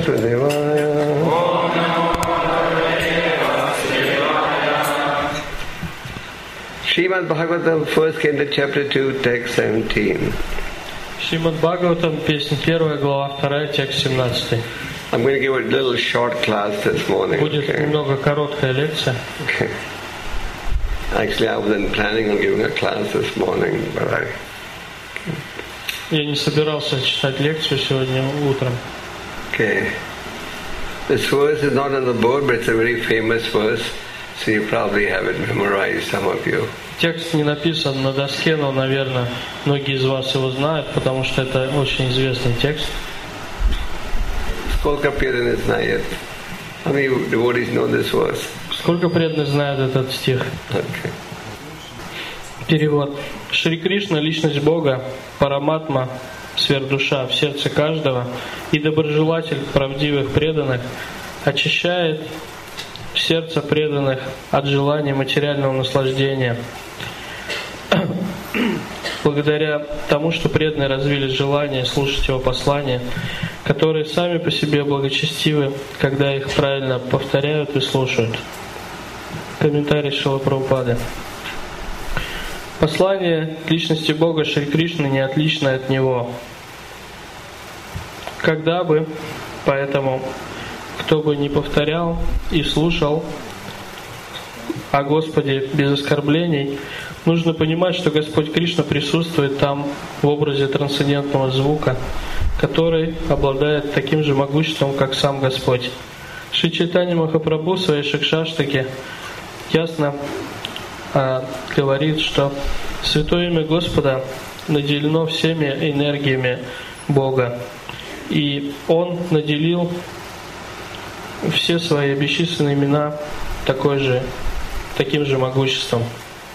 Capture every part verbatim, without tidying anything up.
Vasudevaya. Srimad Bhagavatam, first canto, chapter two, text seventeen. Шримад Бхагаватам, песня первая, глава вторая, текст семнадцатый. I'm going to give a little short class this morning. Будет Okay? немного короткая лекция. Okay. Actually, I wasn't planning on giving a class this morning, but I. Я не собирался читать лекцию сегодня утром. Okay. This verse is not on the board, but it's a very famous verse, so you probably have it memorized, some of you. Текст не написан на доске, но, наверное, многие из вас его знают, потому что это очень известный текст. Сколько преданных знает? How many devotees know this verse? Сколько преданных знают этот стих? Okay. Перевод. Шри Кришна — личность Бога, Параматма, сверхдуша в сердце каждого и доброжелатель правдивых преданных, очищает сердце преданных от желания материального наслаждения. Благодаря тому, что преданные развили желание слушать его послания, которые сами по себе благочестивы, когда их правильно повторяют и слушают. Комментарий Шрила Прабхупады. Послание к личности Бога Шри Кришны не отлично от него. Когда бы, поэтому, кто бы не повторял и слушал о Господе без оскорблений, нужно понимать, что Господь Кришна присутствует там в образе трансцендентного звука, который обладает таким же могуществом, как сам Господь. Шри Чайтанья Махапрабху в своей Шикшаштаке ясно а, говорит, что Святое имя Господа наделено всеми энергиями Бога, и Он наделил все свои бесчисленные имена такой же, таким же могуществом.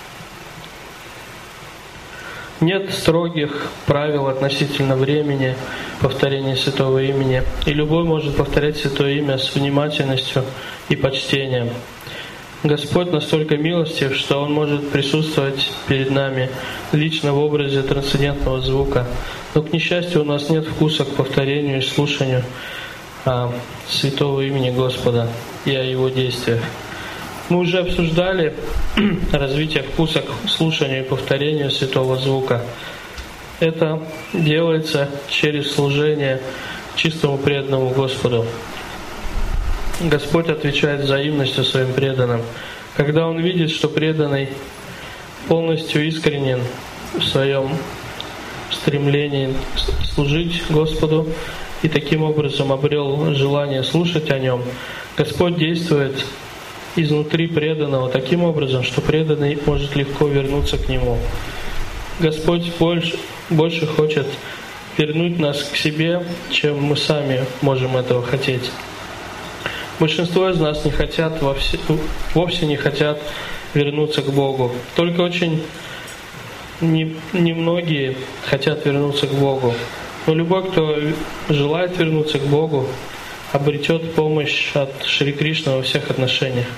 Нет строгих правил относительно времени повторения святого имени, и любой может повторять святое имя с внимательностью и почтением. Господь настолько милостив, что Он может присутствовать перед нами лично в образе трансцендентного звука, но, к несчастью, у нас нет вкуса к повторению и слушанию а, святого имени Господа и о Его действиях. Мы уже обсуждали развитие вкуса к слушанию и повторению святого звука. Это делается через служение чистому преданному Господу. Господь отвечает взаимностью своим преданным. Когда Он видит, что преданный полностью искренен в своем стремлении служить Господу и таким образом обрел желание слушать о Нем, Господь действует изнутри преданного таким образом, что преданный может легко вернуться к Нему. Господь больше, больше хочет вернуть нас к себе, чем мы сами можем этого хотеть. Большинство из нас не хотят, вовсе, вовсе не хотят вернуться к Богу. Только очень немногие хотят вернуться к Богу. Но любой, кто желает вернуться к Богу, обретет помощь от Шри Кришны во всех отношениях.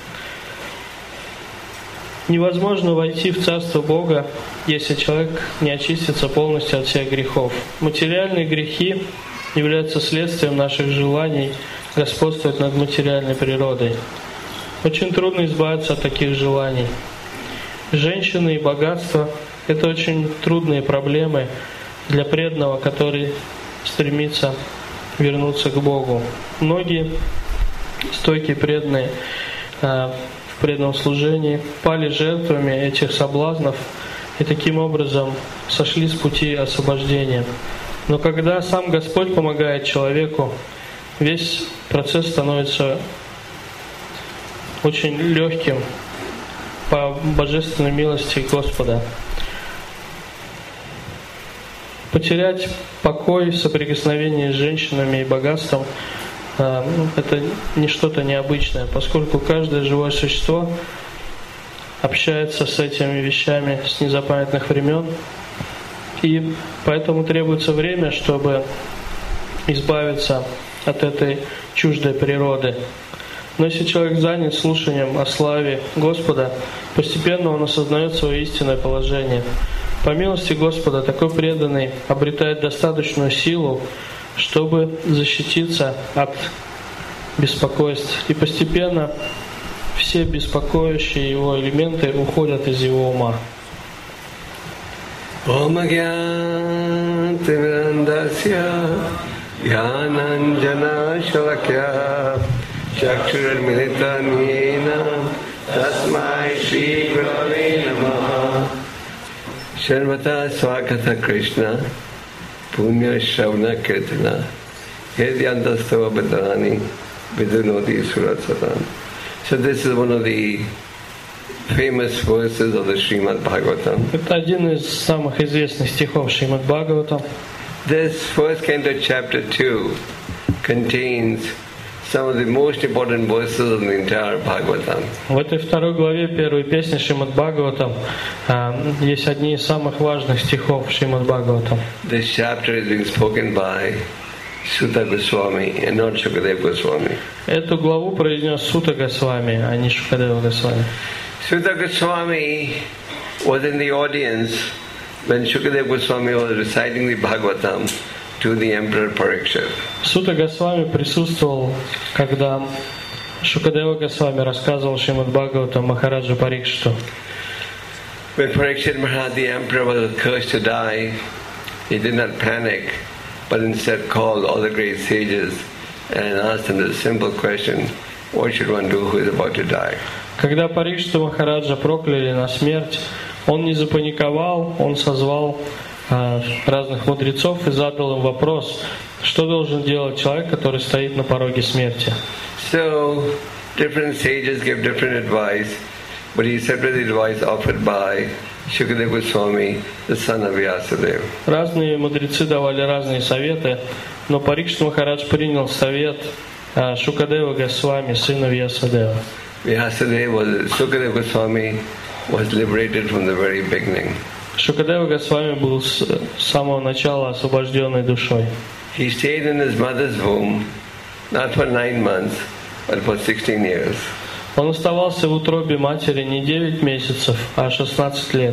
Невозможно войти в Царство Бога, если человек не очистится полностью от всех грехов. Материальные грехи являются следствием наших желаний господствовать над материальной природой. Очень трудно избавиться от таких желаний. Женщины и богатство — это очень трудные проблемы для преданного, который стремится вернуться к Богу. Многие стойкие преданные в преданном служении пали жертвами этих соблазнов и таким образом сошли с пути освобождения. Но когда сам Господь помогает человеку, весь процесс становится очень легким по божественной милости Господа. Потерять покой в соприкосновении с женщинами и богатством — это не что-то необычное, поскольку каждое живое существо общается с этими вещами с незапамятных времен, и поэтому требуется время, чтобы избавиться от этой чуждой природы. Но если человек занят слушанием о славе Господа, постепенно он осознает свое истинное положение. По милости Господа такой преданный обретает достаточную силу, чтобы защититься от беспокойств. И постепенно все беспокоящие его элементы уходят из его ума. Om Gyantimirandasya Gyananjana Shalakya Chakshurmilitam Yena Tasmai Shri Gurave Namaha. Sharvata Swagata Krishna Punya Shravana Kirtana Hedyantastav Bhadrani Vidunoti Suratsatan. So this is one of the famous verses of the Srimad Bhagavatam. Это один из самых известных стихов Шримад Бхагаватам. This first canto, chapter two, contains some of the most important verses of the entire Bhagavatam. В этой второй главе первой песни Шримад Бхагаватам есть одни из самых важных стихов Шримад Бхагаватам. This chapter is being spoken by Suta Goswami and not Shukadeva Goswami. Эту главу произнес Сута Госвами, а не Шукадева Госвами. Suta Goswami was in the audience when Shukadeva Goswami was reciting the Bhagavatam to the Emperor Parikshit. Сута Госвами присутствовал, когда Шукадева Госвами рассказывал Шримад Бхагаватам Махараджа Парикшиту. When Parikshit Maharaj, the Emperor, was cursed to die, he did not panic, but instead called all the great sages and asked them the simple question, what should one do who is about to die? Когда Парикшиту Махараджа прокляли на смерть, он не запаниковал, он созвал э, разных мудрецов и задал им вопрос, что должен делать человек, который стоит на пороге смерти. So, different sages give different advice, but he accepted the advice offered by Shukadeva Goswami, the son of Vyasadeva. Разные мудрецы давали разные советы, но Парикшит Махарадж принял совет э, Шукадева Госвами, сына Вьясадева. Vyasadeva was, Shukadeva Goswami was liberated from the very beginning. Шукадева Госвами был с самого начала освобожденной душой. He stayed in his mother's womb not for nine months, but for sixteen years. Он оставался в утробе матери не девять месяцев, а шестнадцать лет.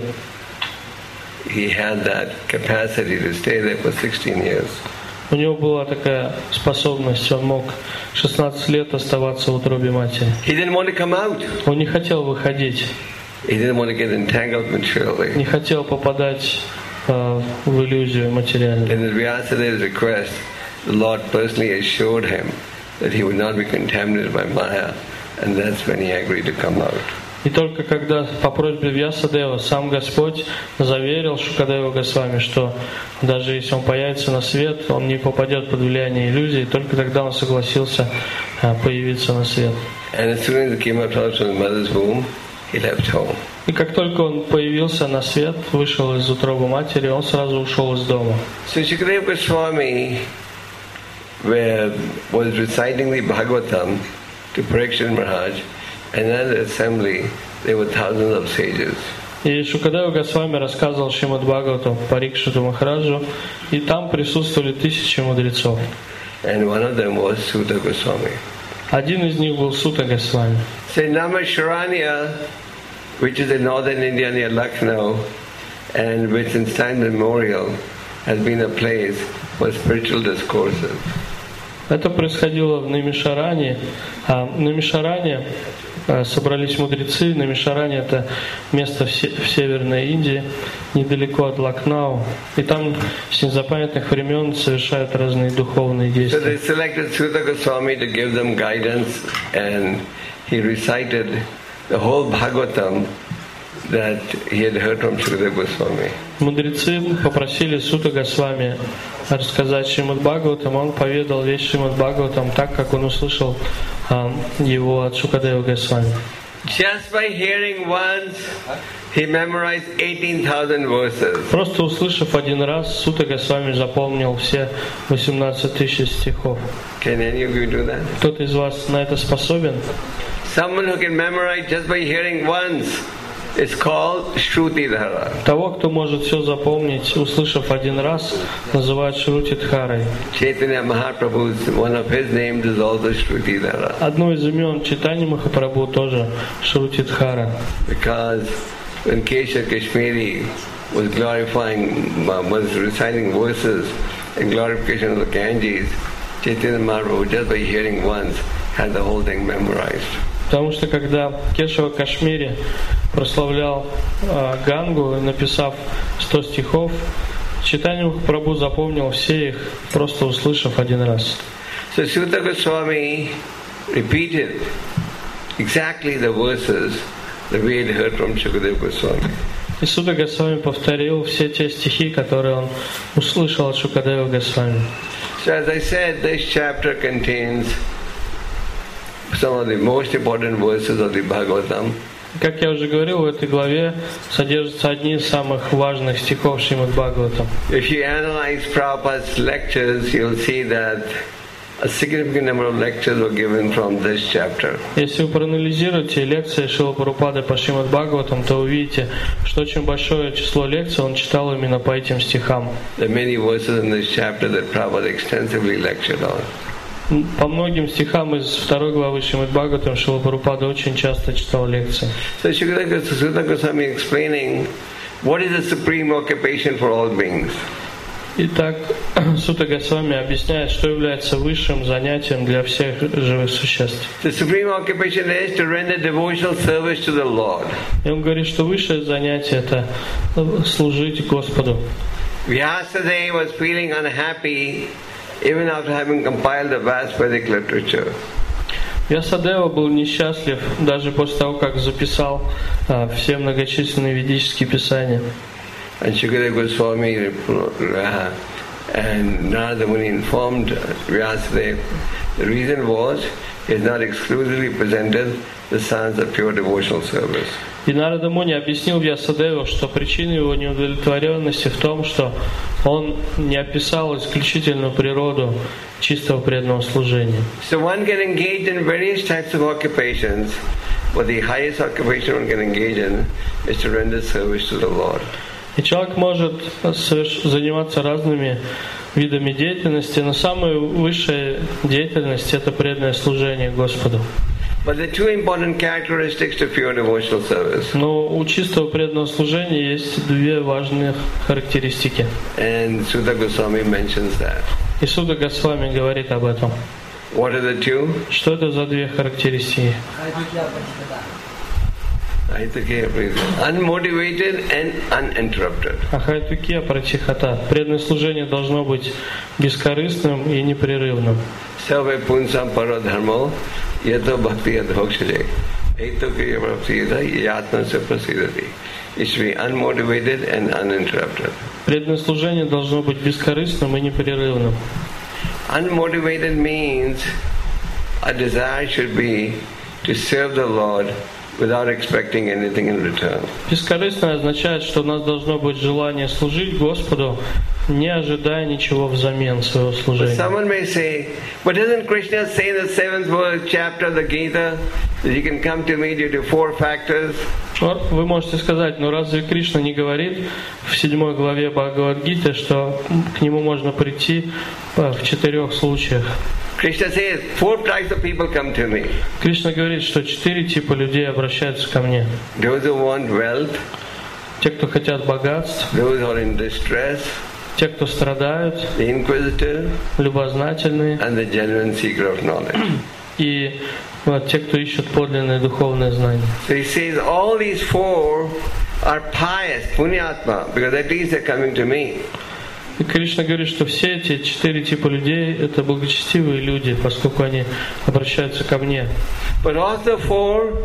He had that capacity to stay there for sixteen years. У него была такая способность, он мог шестнадцать лет оставаться в утробе матери. He didn't want to come out. Он не хотел выходить, He didn't want to get entangled materially. не хотел попадать э, в иллюзию материальную. In Vyasadeva's request, the Lord personally assured him that he would not be contaminated by Maya, and that's when he agreed to come out. И только когда по просьбе Вьясадева сам Господь заверил Шукадеву Госвами, что даже если он появится на свет, он не попадет под влияние иллюзий, только тогда он согласился появиться на свет. And as soon as he came out from his mother's womb, he left home. И как только он появился на свет, вышел из утробы матери, он сразу ушел из дома. So Shukadeva Goswami was reciting the Bhagavatam to Parikshit Maharaj, and in the assembly there were thousands of sages. И Шукадева Госвами рассказывал Шримад Бхагаватам Парикшиту Махараджу, и там присутствовали тысячи мудрецов. And one of them was Suta Goswami. Один из них был Сута Госвами. So Namasharanya, which is in northern India near Lucknow, and which in time memorial has been a place for spiritual discourses. Это происходило в Намишаране. А в Намишаране собрались мудрецы. Намишаране — это место в Северной Индии, недалеко от Лакнау. И там с незапамятных времен совершают разные духовные действия. So they selected Suta Goswami to give them guidance, and he recited the whole Bhagavatam that he had heard from Shukadeva Goswami. Мудрецы попросили Сута Госвами рассказать Шримад Бхагаватам, он поведал весь Шримад Бхагаватам так, как он услышал а, его от Шукадева Госвами. Just by hearing once, he memorized eighteen thousand verses. Просто услышав один раз, Сута Госвами запомнил все восемнадцать тысяч стихов. Can any of you do that? Кто-то из вас на это способен? Someone who can memorize just by hearing once. It's called Shrutidhara. Того, кто может все запомнить, услышав один раз, называют Шрутидхарой. Chaitanya Mahaprabhu, one of his names is also Shrutidhara. Одно из имен Чайтаньи Махапрабху тоже Шрутидхара. Because when Kesha Kashmiri was glorifying, was reciting verses and glorification of the Ganges, Chaitanya Mahaprabhu, just by hearing once, had the whole thing memorized. Потому что когда Кешава Кашмири прославлял э, Гангу, написав сто стихов, Чайтанья Махапрабху запомнил все их, просто услышав один раз. So Sutta Goswami repeated exactly the verses that we had heard from Shukadeva Goswami. И Сutta Госвами повторил все те стихи, которые он услышал от Шукадева Госвами. So as I said, this chapter contains some of the most important verses of the Bhagavatam. Как я уже говорил, в этой главе содержатся одни из самых важных стихов Шримад Бхагаватам. If you analyze Prabhupada's lectures, you'll see that a significant number of lectures were given from this chapter. Если вы проанализируете лекции Шрила Прабхупады по Шримад Бхагаватам, то увидите, что очень большое число лекций он читал именно по этим стихам. There are many verses in this chapter that Prabhupada extensively lectured on. По многим стихам из второй главы Шримад Бхагаватам Шрила Прабхупада очень часто читал лекции. So Sutta Goswami explaining what is the supreme occupation for all beings. Итак, Сутта Госвами объясняет, что является высшим занятием для всех живых существ. The supreme occupation is to render devotional service to the Lord. И он говорит, что высшее занятие — это служить Господу. Vyasadeva was feeling unhappy even after having compiled the vast Vedic literature. Вьясадева был несчастлив даже после того, как записал а, все многочисленные ведические писания. And Shukadeva Goswami uh, and Narada Muni informed Vyasadeva the reason was he has not exclusively presented the science of pure devotional service. И Нарада Муни объяснил Вьясадеву, что причина его неудовлетворенности в том, что он не описал исключительную природу чистого преданного служения. So one can engage in various types of occupations, but the highest occupation one can engage in is to render service to the Lord. И человек может заниматься разными видами деятельности, но самая высшая деятельность — это преданное служение Господу. But the two important characteristics to pure devotional service. Но у чистого преданного служения есть две важные характеристики. And Sutta Goswami mentions that. И Сутта Госвами говорит об этом. What are the two? Что это за две характеристики? Unmotivated and uninterrupted. Ахайтукия пратихата. Преданное служение должно быть бескорыстным и непрерывным. Sarve punsam paradharmo yato bhakti adhokshaje aitokriya prapsida yatma saprasidati. It should be unmotivated and uninterrupted. Преданное служение должно быть бескорыстным и непрерывным. Unmotivated means a desire should be to serve the Lord without expecting anything in return. Бескорыстное означает, что у нас должно быть желание служить Господу, не ожидая ничего взамен своего служения. But someone may say, but doesn't Krishna say in the seventh chapter of the Gita that you can come to me due to four factors? Вы можете сказать, но разве Кришна не говорит в седьмой главе Бхагавад-гиты, что к нему можно прийти в четырех случаях? Krishna says, four types of people come to me. Кришна говорит, что четыре типа людей обращаются ко мне. Those who want wealth, те, кто хотят богатств, those who are in distress, те, кто страдают, the inquisitive, любознательные, and the genuine seeker of knowledge. И вот, те, кто ищет подлинное духовное знание. So he says all these four are pious, punyatma, because at least they're coming to me. И Кришна говорит, что все эти четыре типа людей — это благочестивые люди, поскольку они обращаются ко мне. But also four,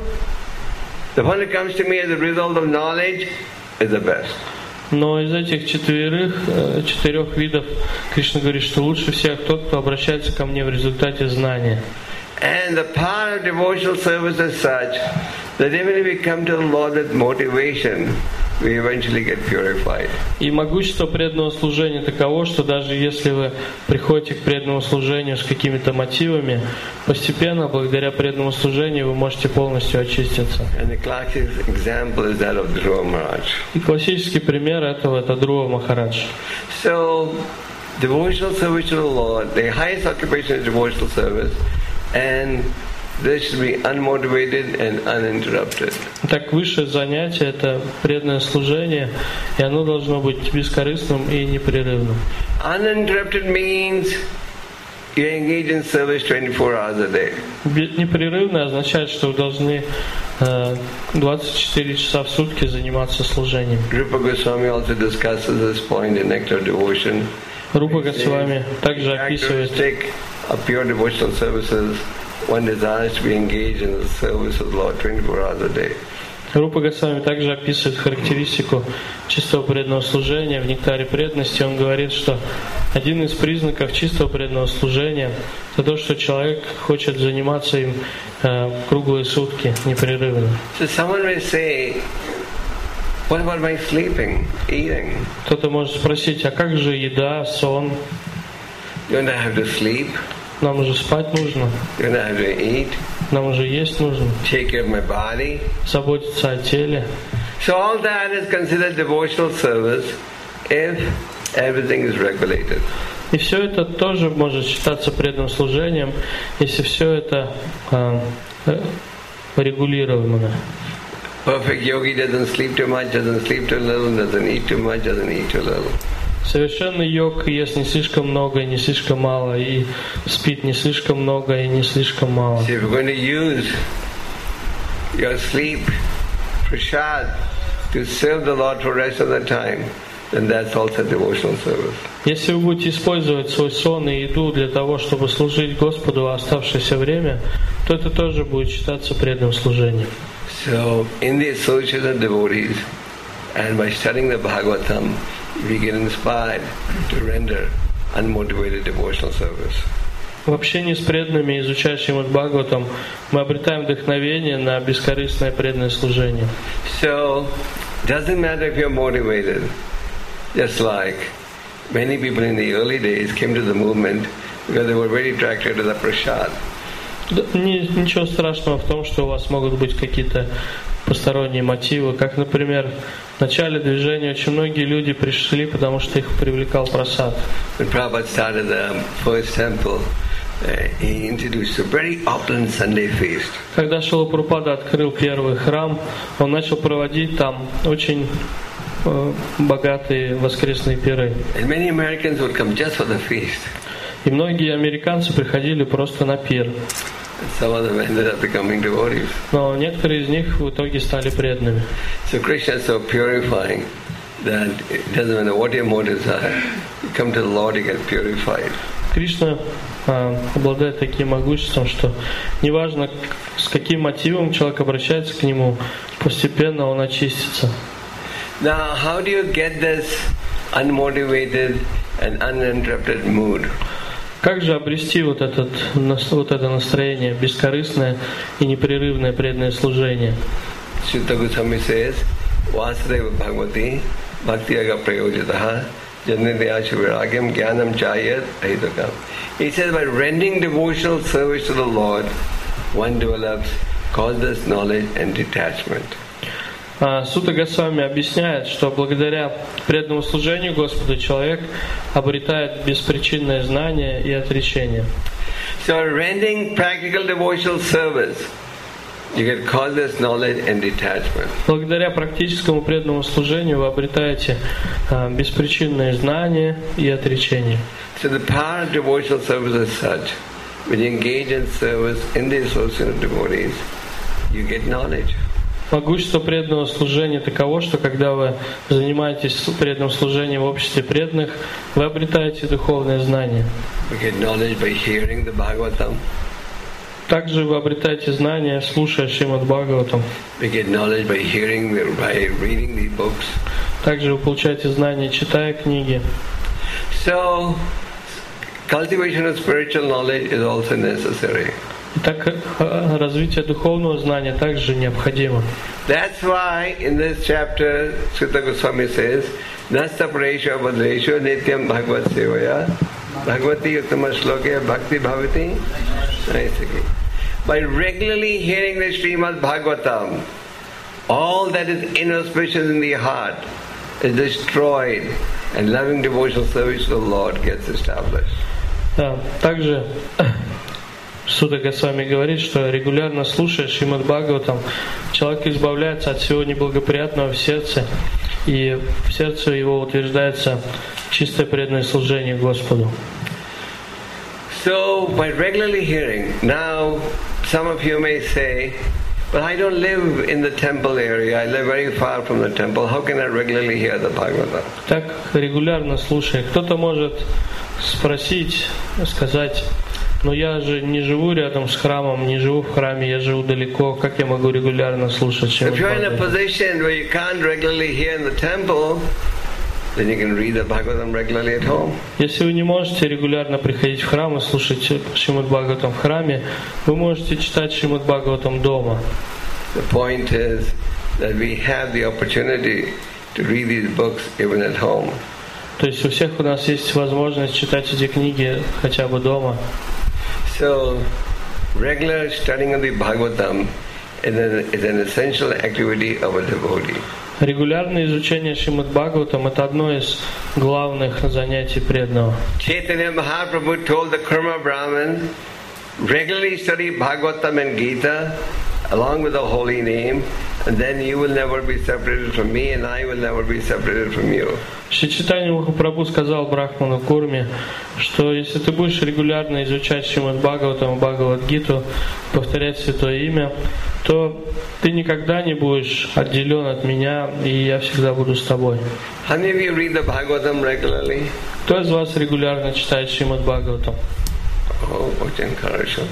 the one who comes to me as a result of knowledge is the best. Но из этих четверых, четырех видов Кришна говорит, что лучше всех тот, кто обращается ко мне в результате знания. And the power of devotional service is such that even if we come to the Lord with motivation, we eventually get purified. И могущество преданного служения таково, что даже если вы приходите к преданному служению с какими-то мотивами, постепенно, благодаря преданному служению, вы можете полностью очиститься. And the classic example is that of Dhruva Maharaj. И классический пример этого — это Dhruva Maharaj. So, devotional service to the Lord, the highest occupation is devotional service, and this should be unmotivated and uninterrupted. Так, высшее занятие — это преданное служение, и оно должно быть бескорыстным и непрерывным. Uninterrupted means you engage in service twenty-four hours a day. Непрерывно означает, что вы должны э, двадцать четыре часа в сутки заниматься служением. Rupa Goswami also discusses this point in Nectar Devotion. Рупа Госвами также описывает of pure devotional services, one desires to be engaged in the service of the Lord twenty-four hours a day. Рупа Госвами также описывает характеристику чистого преданного служения в нектаре преданности. Он говорит, что один из признаков чистого преданного служения – это то, что человек хочет заниматься им э, круглые сутки, непрерывно. So someone may say, what about my sleeping, eating? Кто-то может спросить, а как же еда, сон? Don't I have to sleep? Нам уже спать нужно. Don't I have to eat? Нам уже есть нужно. Take care of my body? Заботиться о теле. So all that is considered devotional service if everything is regulated. И все это тоже может считаться преданным служением, если все это э, регулировано. Perfect yogi doesn't sleep too much, doesn't sleep too little, doesn't eat too much, doesn't eat too little. Совершенный йог ест не слишком много и не слишком мало, и спит не слишком много и не слишком мало. So if you're going to use your sleep, prasad, to serve the Lord for the rest of the time, then that's also devotional service. Если вы будете использовать свой сон и еду для того, чтобы служить Господу в оставшееся время, то это тоже будет считаться преданным служением. So in the association of devotees and by studying the Bhagavatam, we get inspired to render unmotivated devotional service. В общении с преданными, изучающими Бхагаватам, мы обретаем вдохновение на бескорыстное преданное служение. So, doesn't matter if you're motivated. Just like many people in the early days came to the movement because they were very attracted to the prasad. Ничего страшного в том, что у вас могут быть какие-то посторонние мотивы, как, например, в начале движения очень многие люди пришли, потому что их привлекал прасад. When Prabhupada started the first temple, uh, he introduced a very opulent Sunday feast. Когда Шрила Прабхупада открыл первый храм, он начал проводить там очень э, богатые воскресные пиры. And many Americans would come just for the feast. И многие американцы приходили просто на пир. Some of them ended up becoming devotees. Но некоторые из них в итоге стали преданными. So Krishna is so purifying that it doesn't matter what your motives are. You come to the Lord, you get purified. Кришна а, обладает таким могуществом, что неважно, с каким мотивом человек обращается к нему, постепенно он очистится. Now, how do you get this unmotivated and uninterrupted mood? Как же обрести вот, этот, вот это настроение, бескорыстное и непрерывное преданное служение? Sutta Goswami says, Vasudeva Bhagavati Bhakti Aga Prayojitaha Janidaya Shiviragyam Jnanam Chayat Ahidakam. He says, by rendering devotional service to the Lord, one develops causeless knowledge and detachment. Сутта Госвами объясняет, что благодаря преданному служению Господу человек обретает беспричинное знание и отречение. So rendering practical devotional service, you get causeless knowledge and detachment. Благодаря практическому преданному служению вы обретаете а, беспричинное знание и отречение. So the power of devotional service is such, when you engage in service in the association of devotees, you get knowledge. Могущество преданного служения таково, что когда вы занимаетесь преданным служением в обществе преданных, вы обретаете духовное знание. Также вы обретаете знания, слушая Шримад Бхагаватам. Также вы получаете знания, читая книги. So, cultivation of spiritual knowledge is also necessary. Так развитие духовного знания также необходимо. That's why in this chapter Sutta Goswami says, Nasta Paresha Vadresha Nityam Bhagavad Sevaya Bhagavati Uttama Shloke Bhakti Bhavati. By regularly hearing the Srimad Bhagavatam, all that is inauspicious in the heart is destroyed and loving devotional service to the Lord gets established. Да, также Сутта Госвами говорит, что регулярно слушая Шримад Бхагаватам, человек избавляется от всего неблагоприятного в сердце, и в сердце его утверждается чистое преданное служение Господу. So, by regularly hearing, now some of you may say, but I don't live in the temple area, I live very far from the temple, how can I regularly hear the Bhagavatam? Так регулярно слушая, кто-то может спросить, сказать, но я же не живу рядом с храмом, не живу в храме, я живу далеко, как я могу регулярно слушать Шримад If you're in a Бхагаватам? position where you can't regularly hear in the temple, then you can read the Bhagavatam regularly at home. Если вы не можете регулярно приходить в храм и слушать Шримад Бхагаватам в храме, вы можете читать Шримад Бхагаватам дома. The point is that we have the opportunity to read these books even at home. То есть у всех у нас есть возможность читать эти книги хотя бы дома. So, regular studying of the Bhagavatam is an, is an essential activity of a devotee. Регулярное изучение Шримад Бхагаватам – это одно из главных занятий преданного. Chaitanya Mahaprabhu told the Kurma Brahmin, regularly study Bhagavatam and Gita along with the holy name, and then you will never be separated from me and I will never be separated from you. Шри Чайтанья Махапрабху сказал Брахману Курме, что если ты будешь регулярно изучать Шримад Бхагаватам и Бхагавад-гиту, повторять Святое Имя, то ты никогда не будешь отделен от меня, и я всегда буду с тобой. How many of you read the Bhagavatam regularly? Кто из вас регулярно читает Шримад Бхагаватам? Oh, what encouragement.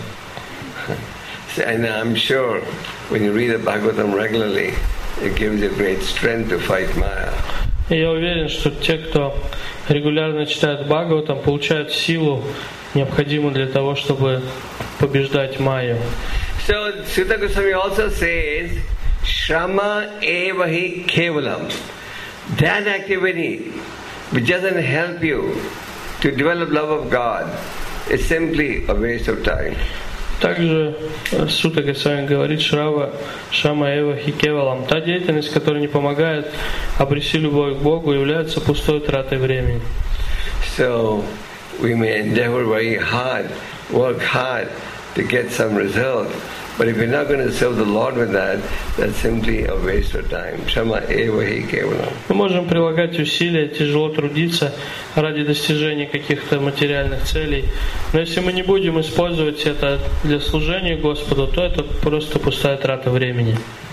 And I'm sure when you read the Bhagavatam regularly, it gives you great strength to fight Maya. И я уверен, что те, кто регулярно читает Бхагаватам, получают силу, необходимую для того, чтобы побеждать Майю. So Sutta Goswami also says, Shrama evahi kevalam. That activity which doesn't help you to develop love of God is simply a waste of time. Также Сутта Госвами говорит, Шрава Шама Эва Хикевалам. Та деятельность, которая не помогает обрести любовь к Богу, является пустой тратой времени. So we may endeavor very hard, work hard to get some result. But if you're not going to serve the Lord with that, that's simply a waste of time. Shama eva hi kevalam. Мы можем прилагать усилия, тяжело трудиться ради достижения каких-то материальных целей. Но если мы не будем использовать это для служения Господу, то это просто пустая трата времени.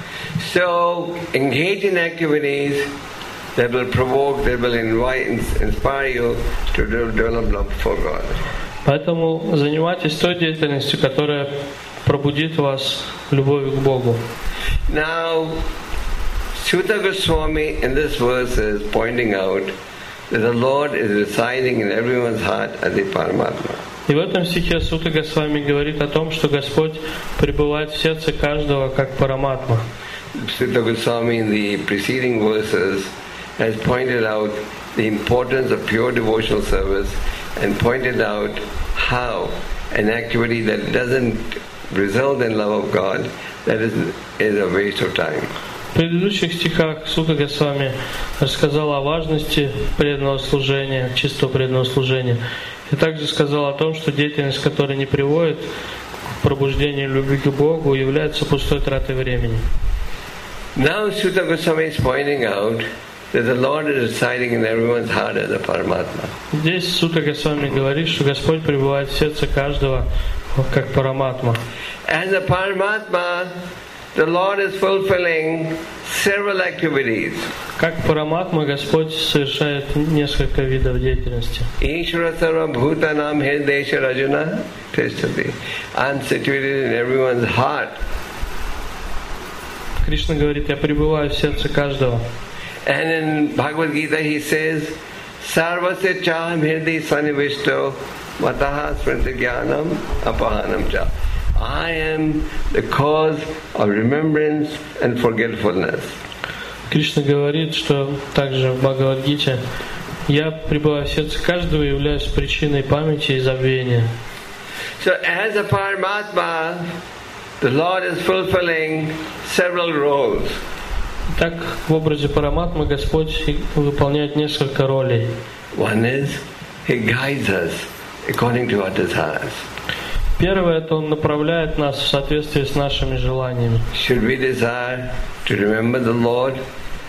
So engage in activities that will provoke, that will invite, inspire you to develop love for God. Поэтому занимайтесь той деятельностью, которая пробудит вас любовью к Богу. Now, Sutta Goswami in this verse is pointing out that the Lord is residing in everyone's heart as a Paramatma. И в этом стихе Сутта Госвами говорит о том, что Господь пребывает в сердце каждого как Параматма. Sutta Goswami in the preceding verses has pointed out the importance of pure devotional service and pointed out how an activity that doesn't result in love of God, that is, is a waste of time. В предыдущих стихах Сутта Госвами рассказал о важности преданного служения, чистого преданного служения. И также сказал о том, что деятельность, которая не приводит к пробуждению любви к Богу, является пустой тратой времени. Now Sutta Goswami is pointing out that the Lord is residing in everyone's heart as a Paramatma. Здесь Сутта Госвами говорит, что Господь пребывает в сердце каждого как Параматма. As a Paramatma, the Lord is fulfilling several activities. Как Параматма Господь совершает несколько видов деятельности. Ishvara sarva bhutanam hirdesha rajuna tishtati. I'm situated in everyone's heart. Кришна говорит, я пребываю в сердце каждого. And in Bhagavad Gita he says, Sarvasya chaham hirdi sanivishto mataha smriti jnanam apahanam cha. I am the cause of remembrance and forgetfulness. Кришна говорит, что также в Бхагавад-гите я пребываю в сердце каждого и являюсь причиной памяти и забвения. So as a Paramatma, the Lord is fulfilling several roles. Так, в образе Параматмы Господь выполняет несколько ролей. One is, He guides us according to our desires. Первое, это Он направляет нас в соответствии с нашими желаниями. Should we desire to remember the Lord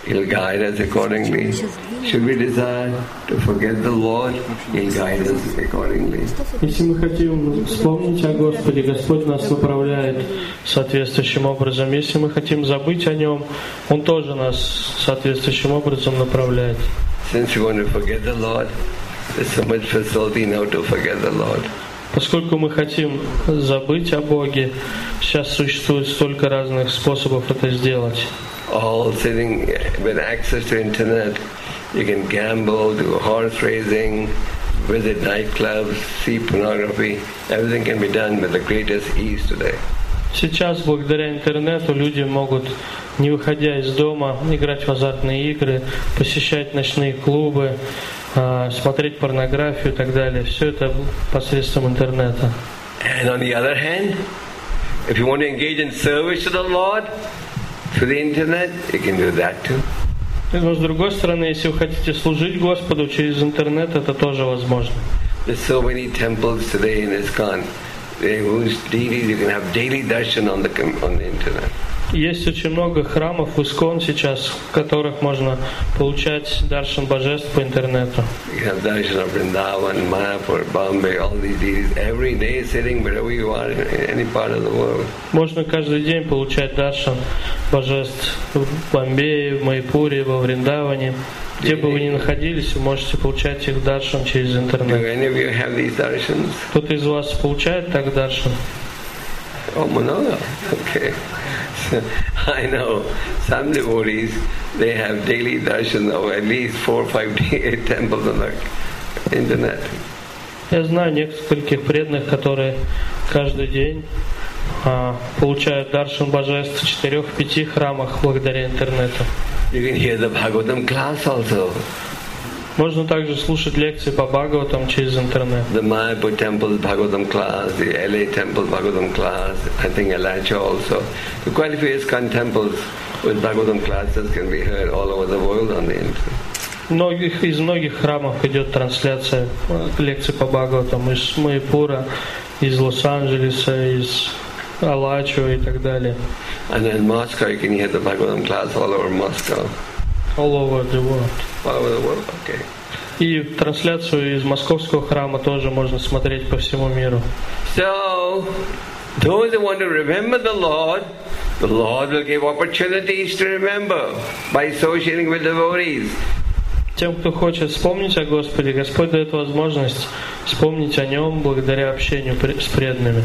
He'll guide us accordingly. Should we desire to forget the Lord, He'll guide us accordingly. Если мы хотим вспомнить о Господе, Господь нас направляет соответствующим образом. Если мы хотим забыть о Нем, Он тоже нас соответствующим образом направляет. Since we want to forget the Lord, there's so much facility now to forget the Lord. Поскольку мы хотим забыть о Боге, сейчас существует столько разных способов это сделать. All sitting with access to internet, you can gamble, do horse racing, visit nightclubs, see pornography. Everything can be done with the greatest ease today. Сейчас, благодаря интернету, люди могут, не выходя из дома, играть в азартные игры, посещать ночные клубы, смотреть порнографию и так далее. Все это посредством интернета. And on the other hand, if you want to engage in service to the Lord through the internet, you can do that too. Но с другой стороны, если вы хотите служить Господу через интернет, это тоже возможно. There's so many temples today in ISKCON. Whose deities you can have daily darshan on the on the internet. Есть очень много храмов в ИСККОН сейчас, в которых можно получать даршан божеств по интернету. You have darshan of Vrindavan, Mayapur, Bombay, all these deities every day sitting wherever you are in any part of the world. Можно каждый день получать даршан божеств в Бомбее, в Майпуре, во Вриндаване. Где бы вы ни находились, вы можете получать их даршан через интернет. Do any of you have these darshans? Кто-то из вас получает так даршан? Oh, no. Okay. I know some devotees, they have daily darshan of at least four or five temples on the internet. Я знаю нескольких преданных, которые каждый день а, получают даршан божеств в четырех-пяти храмах благодаря интернету. You can hear the Bhagavatam class also. Можно также слушать лекции по Бхагаватам через интернет. The Mayapur Temple Bhagavatam class, the L A Temple Bhagavatam class, I think Alacha also. So quite a few ISKCON temples with Bhagavatam classes can be heard all over the world on the internet. Многих, из многих храмов идет трансляция лекций по Бхагаватам из Майпура, из Лос-Анджелеса, из Алачо и так далее. And in Moscow you can hear the Bhagavatam class all over Moscow. All over the world. All over the world, okay. И трансляцию из московского храма тоже можно смотреть по всему миру. So, those who want to remember the Lord, the Lord will give opportunities to remember by associating with devotees. Тем, кто хочет вспомнить о Господе, Господь дает возможность вспомнить о Нем благодаря общению с преданными.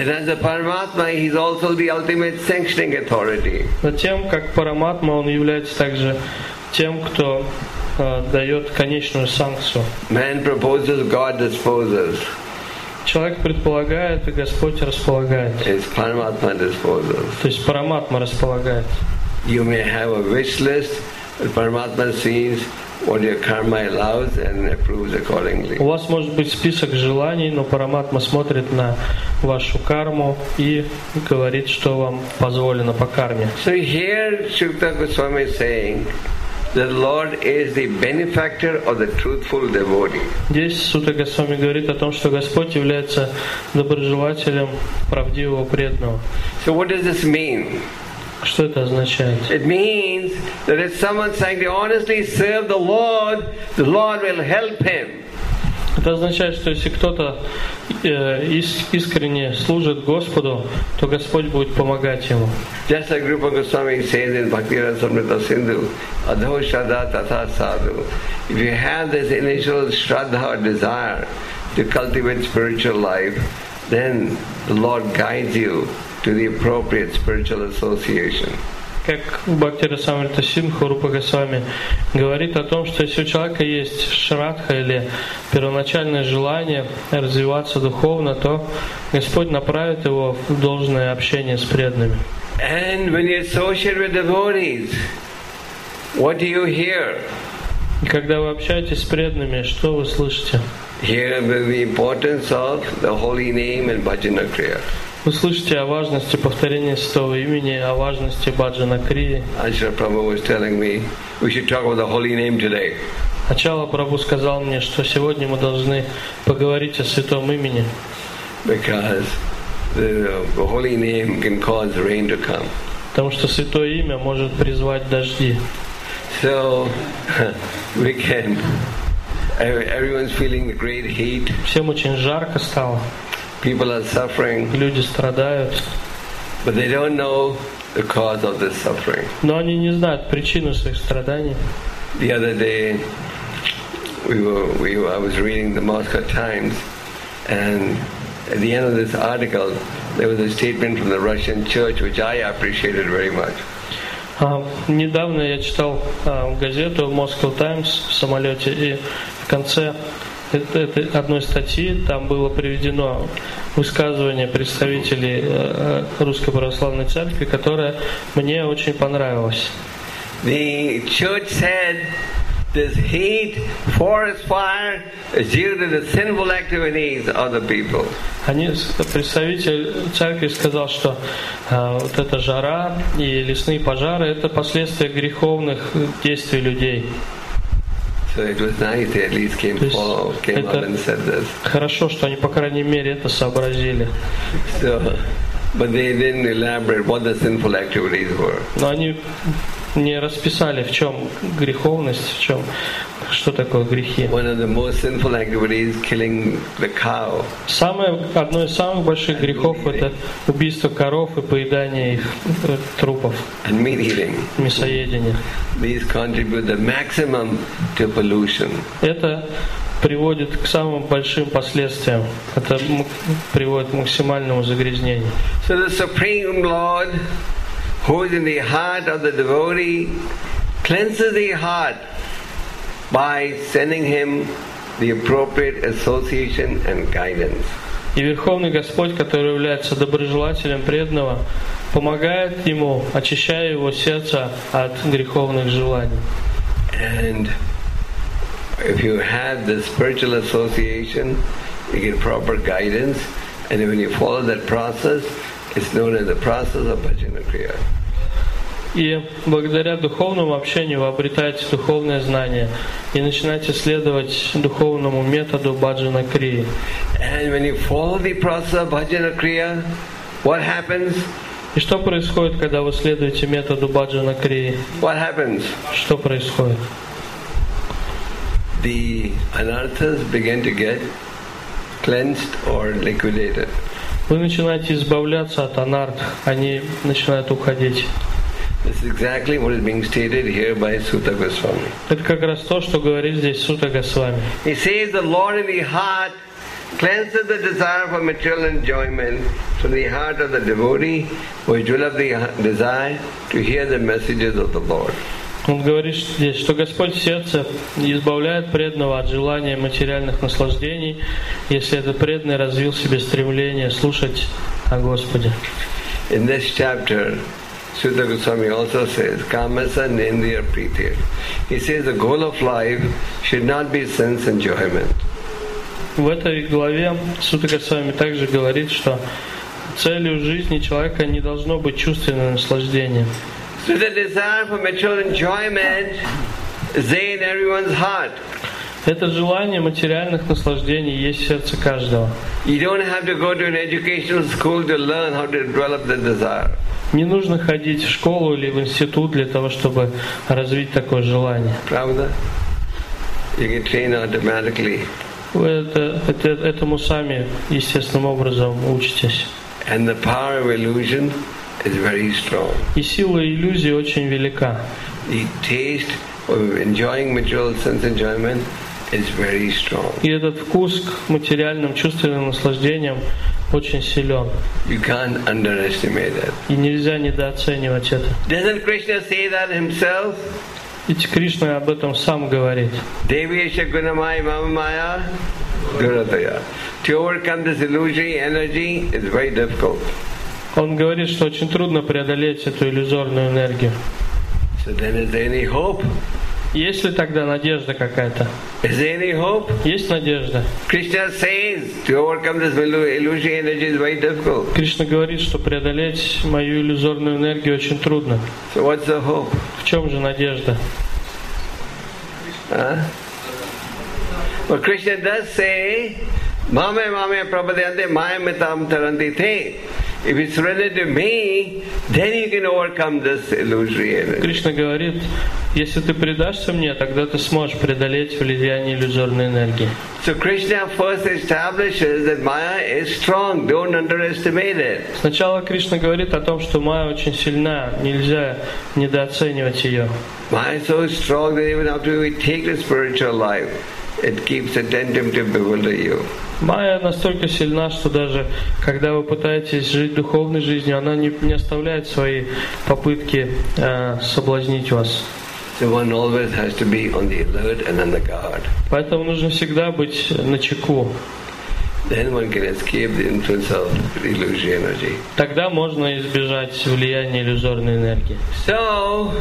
Но тем, как Параматма, Он является также тем, кто э, дает конечную санкцию. Man proposes, God disposes. Человек предполагает, и Господь располагает. It's Paramatma disposes. То есть Параматма располагает. You may have a wish list, but Paramatma sees what your karma allows and approves accordingly. У вас может быть список желаний, но Параматма смотрит на вашу карму и говорит, что вам позволено по карме. So here Sukta Goswami is saying the Lord is the benefactor of the truthful devotee. Здесь Сутта Госвами говорит о том, что Господь является доброжелателем правдивого преданного. So what does this mean? Что это означает? It means that if someone's trying to honestly serve the Lord, the Lord will help him. Это означает, что если кто-то э, искренне служит Господу, то Господь будет помогать ему. Just like Rupa Goswami says in Bhakti Rasamrita Sindhu, Adho Shraddha Tatha Sadhu. If you have this initial Shraddha or desire to cultivate spiritual life, then the Lord guides you to the appropriate spiritual association. Как Бхакти Расамрита Синдху Рупа Госвами говорит о том, что если у человека есть шрадха или первоначальное желание развиваться духовно, то Господь направит его в должное общение с преданными. And when you associate with devotees, what do you hear? И когда вы общаетесь с преданными, что вы слышите? Here will be the importance of the holy name and bhajana kriya. Вы слышите о важности повторения святого имени, о важности баджана крии. Ajahn Prabhu was telling me we should talk about the holy name today. Ачала Прабху сказал мне, что сегодня мы должны поговорить о святом имени. Because the, the holy name can cause rain to come. Потому что святое имя может призвать дожди. So we can. Everyone's feeling great heat. Всем очень жарко стало. People are suffering. Люди страдают. But they don't know the cause of this suffering. Но они не знают причину своих страданий. The other day, we were, we were, I was reading the Moscow Times, and at the end of this article, there was a statement from the Russian Church, which I appreciated very much. А, недавно я читал а, газету Moscow Times в самолете, и в конце этой одной статьи там было приведено высказывание представителей э, Русской Православной Церкви, которое мне очень понравилось. The church said this heat, forest fire is due to the sinful activities of the people. Они, представитель церкви сказал, что э, вот эта жара и лесные пожары — это последствия греховных действий людей. So it was nice they at least came, forward, came up and said this. Хорошо, что они, по крайней мере, это сообразили. So, but they didn't elaborate what the sinful activities were. Но они не расписали, в чем греховность, в чем, что такое грехи. One of the most sinful activities is killing the cow. Самое, одно из самых больших грехов — это убийство коров и поедание их э, трупов. And meat eating. Мясоедение. These contribute the maximum to pollution. Это приводит к самым большим последствиям. Это м- приводит к максимальному загрязнению. So the Supreme Lord, who is in the heart of the devotee, cleanses the heart by sending him the appropriate association and guidance. И Верховный Господь, который является доброжелателем преданного, помогает ему, очищая его сердце от греховных желаний. And if you have the spiritual association, you get proper guidance, and when you follow that process, it's known as the process of Bhajana Kriya. И благодаря духовному общению вы обретаете духовное знание и начинаете следовать духовному методу баджана крии. And when you follow the process of Bhajana Kriya, what happens? И что происходит, когда вы следуете методу баджана крии? What happens? Что происходит? The anarthas begin to get cleansed or liquidated. Вы начинаете избавляться от анарт, они начинают уходить. This is exactly what is being stated here by Sutta Goswami. Это как раз то, что говорит здесь Сутта Госвами. He says the Lord in the heart cleanses the desire for material enjoyment from the heart of the devotee who is full of the desire to hear the messages of the Lord. Он говорит здесь, что Господь в сердце избавляет преданного от желания материальных наслаждений, если этот преданный развил в себе стремление слушать о Господе. In this chapter, Sutta Goswami also says, Kamasa Nendriya Priti. He says the goal of life should not be sense enjoyment. В этой главе Сутта Госвами также говорит, что целью жизни человека не должно быть чувственное наслаждение. So the desire for material enjoyment is there in everyone's heart. Это желание материальных наслаждений есть в сердце каждого. You don't have to go to an educational school to learn how to develop the desire. Не нужно ходить в школу или в институт для того, чтобы развить такое желание. Pravda? You can train automatically. Вы это, это, этому сами естественным образом учитесь. And the power of illusion is very strong. И сила иллюзии очень велика. The taste of enjoying material sense enjoyment is very strong. И этот вкус к материальным чувственным наслаждениям очень силен. You can't underestimate that. И нельзя недооценивать это. Doesn't Krishna say that himself? Ведь Кришна об этом сам говорит. Devesha gunamaya mamamaya durataya. To overcome this illusory energy is very difficult. Он говорит, что очень трудно преодолеть эту иллюзорную энергию. So then is there any hope? Есть ли тогда надежда какая-то? Is there any hope? Есть надежда. Krishna says to overcome this illusory energy is very difficult. Кришна говорит, что преодолеть мою иллюзорную энергию очень трудно. So what's the hope? В чем же надежда? Huh? But Krishna does say, Mame mame prabhadyante mayamitam taranti te. If you surrender to me, then you can overcome this illusory energy. Кришна говорит, если ты предашься мне, тогда ты сможешь преодолеть влияние иллюзорной энергии. So Krishna first establishes that Maya is strong. Don't underestimate it. Сначала Кришна говорит о том, что Майя очень сильна, нельзя недооценивать ее. Maya is so strong that even after we take the spiritual life, it keeps attentive to bewilder you. Майя настолько сильна, что даже когда вы пытаетесь жить духовной жизнью, она не, не оставляет свои попытки э, соблазнить вас. So one always has to be on the alert and on the guard. Поэтому нужно всегда быть начеку. Then one can escape the influence of illusory energy. Тогда можно избежать влияния иллюзорной энергии. So,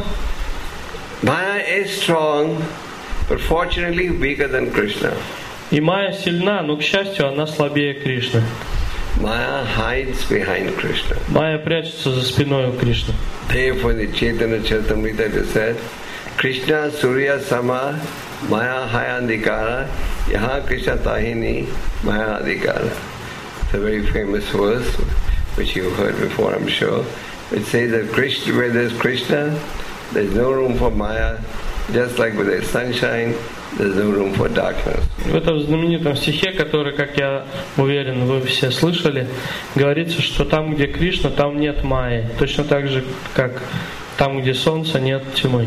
Maya is strong, but fortunately weaker than Krishna. И Майя сильна, но, к счастью, она слабее Кришны. Maya hides behind Krishna. Майя прячется за спиной у Кришны. Therefore, the Chaitanya Charitamrita it is said, Krishna Surya Sama Maya Hayandikara Yaha Krishna Tahini Maya Adhikara. It's a very famous verse which you've heard before, I'm sure. It says that Krishna, where there's Krishna, there's no room for Maya, just like where there's sunshine, there's no room for darkness. В этом знаменитом стихе, который, как я уверен, вы все слышали, говорится, что там, где Кришна, там нет Майи. Точно так же, как там, где солнце, нет тьмы.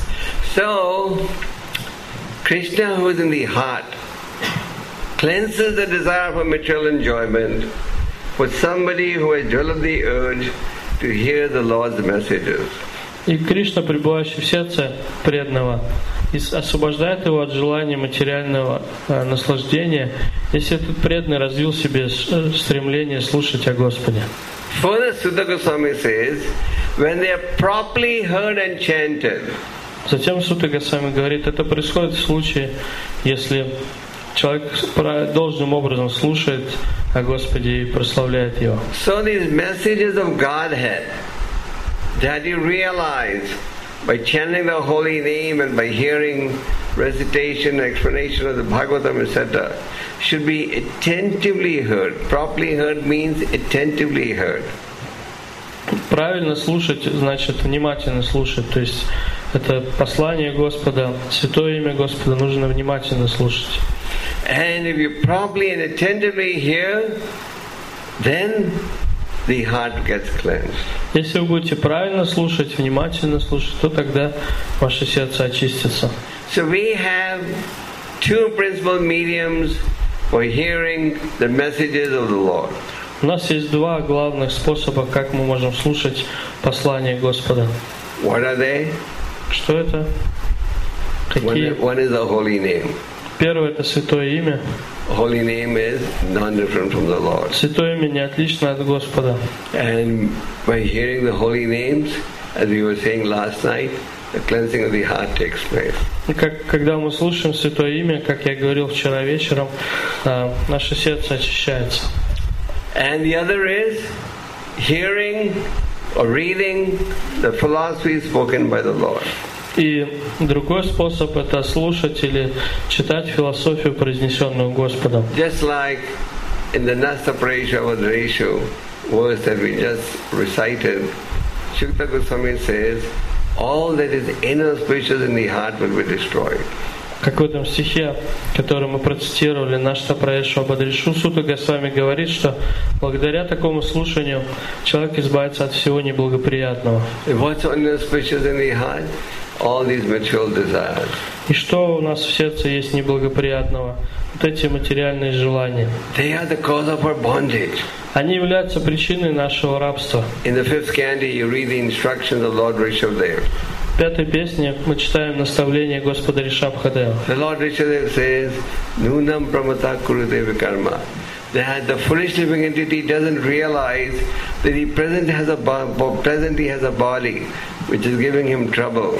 So, Krishna, who is in the heart, cleanses the desire for material enjoyment for somebody who has developed the urge to hear the Lord's messages. И Кришна, пребывающий в сердце преданного, освобождает его от желания материального э, наслаждения, если этот преданный развил в себе стремление слушать о Господе. Further, Sutta Goswami says, when they are properly heard and chanted, Затем Сутта Госвами говорит, это происходит в случае, если человек должным образом слушает о Господе и прославляет Его. So these messages of Godhead that you realize by chanting the holy name and by hearing recitation, explanation of the Bhagavatam, et cetera, should be attentively heard. Properly heard means attentively heard. Правильно слушать значит внимательно слушать, то есть это послание Господа, святое имя Господа нужно внимательно слушать. And if you properly and attentively hear, then the heart gets cleansed. Если вы будете правильно слушать, внимательно слушать, то тогда ваше сердце очистится. So we have two principal mediums for hearing the messages of the Lord. У нас есть два главных способа, как мы можем слушать послание Господа. What are they? Что это? Какие? One, one is the holy name. Первое — это святое имя. Holy name is non-different from the Lord. Святое имя не отлично от Господа. And by hearing the holy names, as we were saying last night, the cleansing of the heart takes place. И как, когда мы слушаем святое имя, как я говорил вчера вечером, наше сердце очищается. And the other is hearing or reading the philosophy spoken by the Lord. И другой способ — это слушать или читать философию, произнесенную Господом. Just like in the Nasta Parishavadrashu verse that we just recited, Shukta Goswami says, all that is inauspicious in the heart will be destroyed. Как в этом стихе, который мы процитировали, Нашта Праешу Абадришу, Сутта Госвами говорит, что благодаря такому слушанию человек избавится от всего неблагоприятного. What's inauspicious in the heart? All these material desires. И что у нас в сердце есть неблагоприятного? Вот эти материальные желания. They are the cause of our bondage. Они являются причиной нашего рабства. In the fifth canto, you read the instructions of Lord Rishabdev. В пятой песне мы читаем наставление Господа Ришабхадева. The Lord Rishabdev says, Nunam pramata kurute vikarma. That the foolish living entity doesn't realize that he present has a bo- presently has a body which is giving him trouble.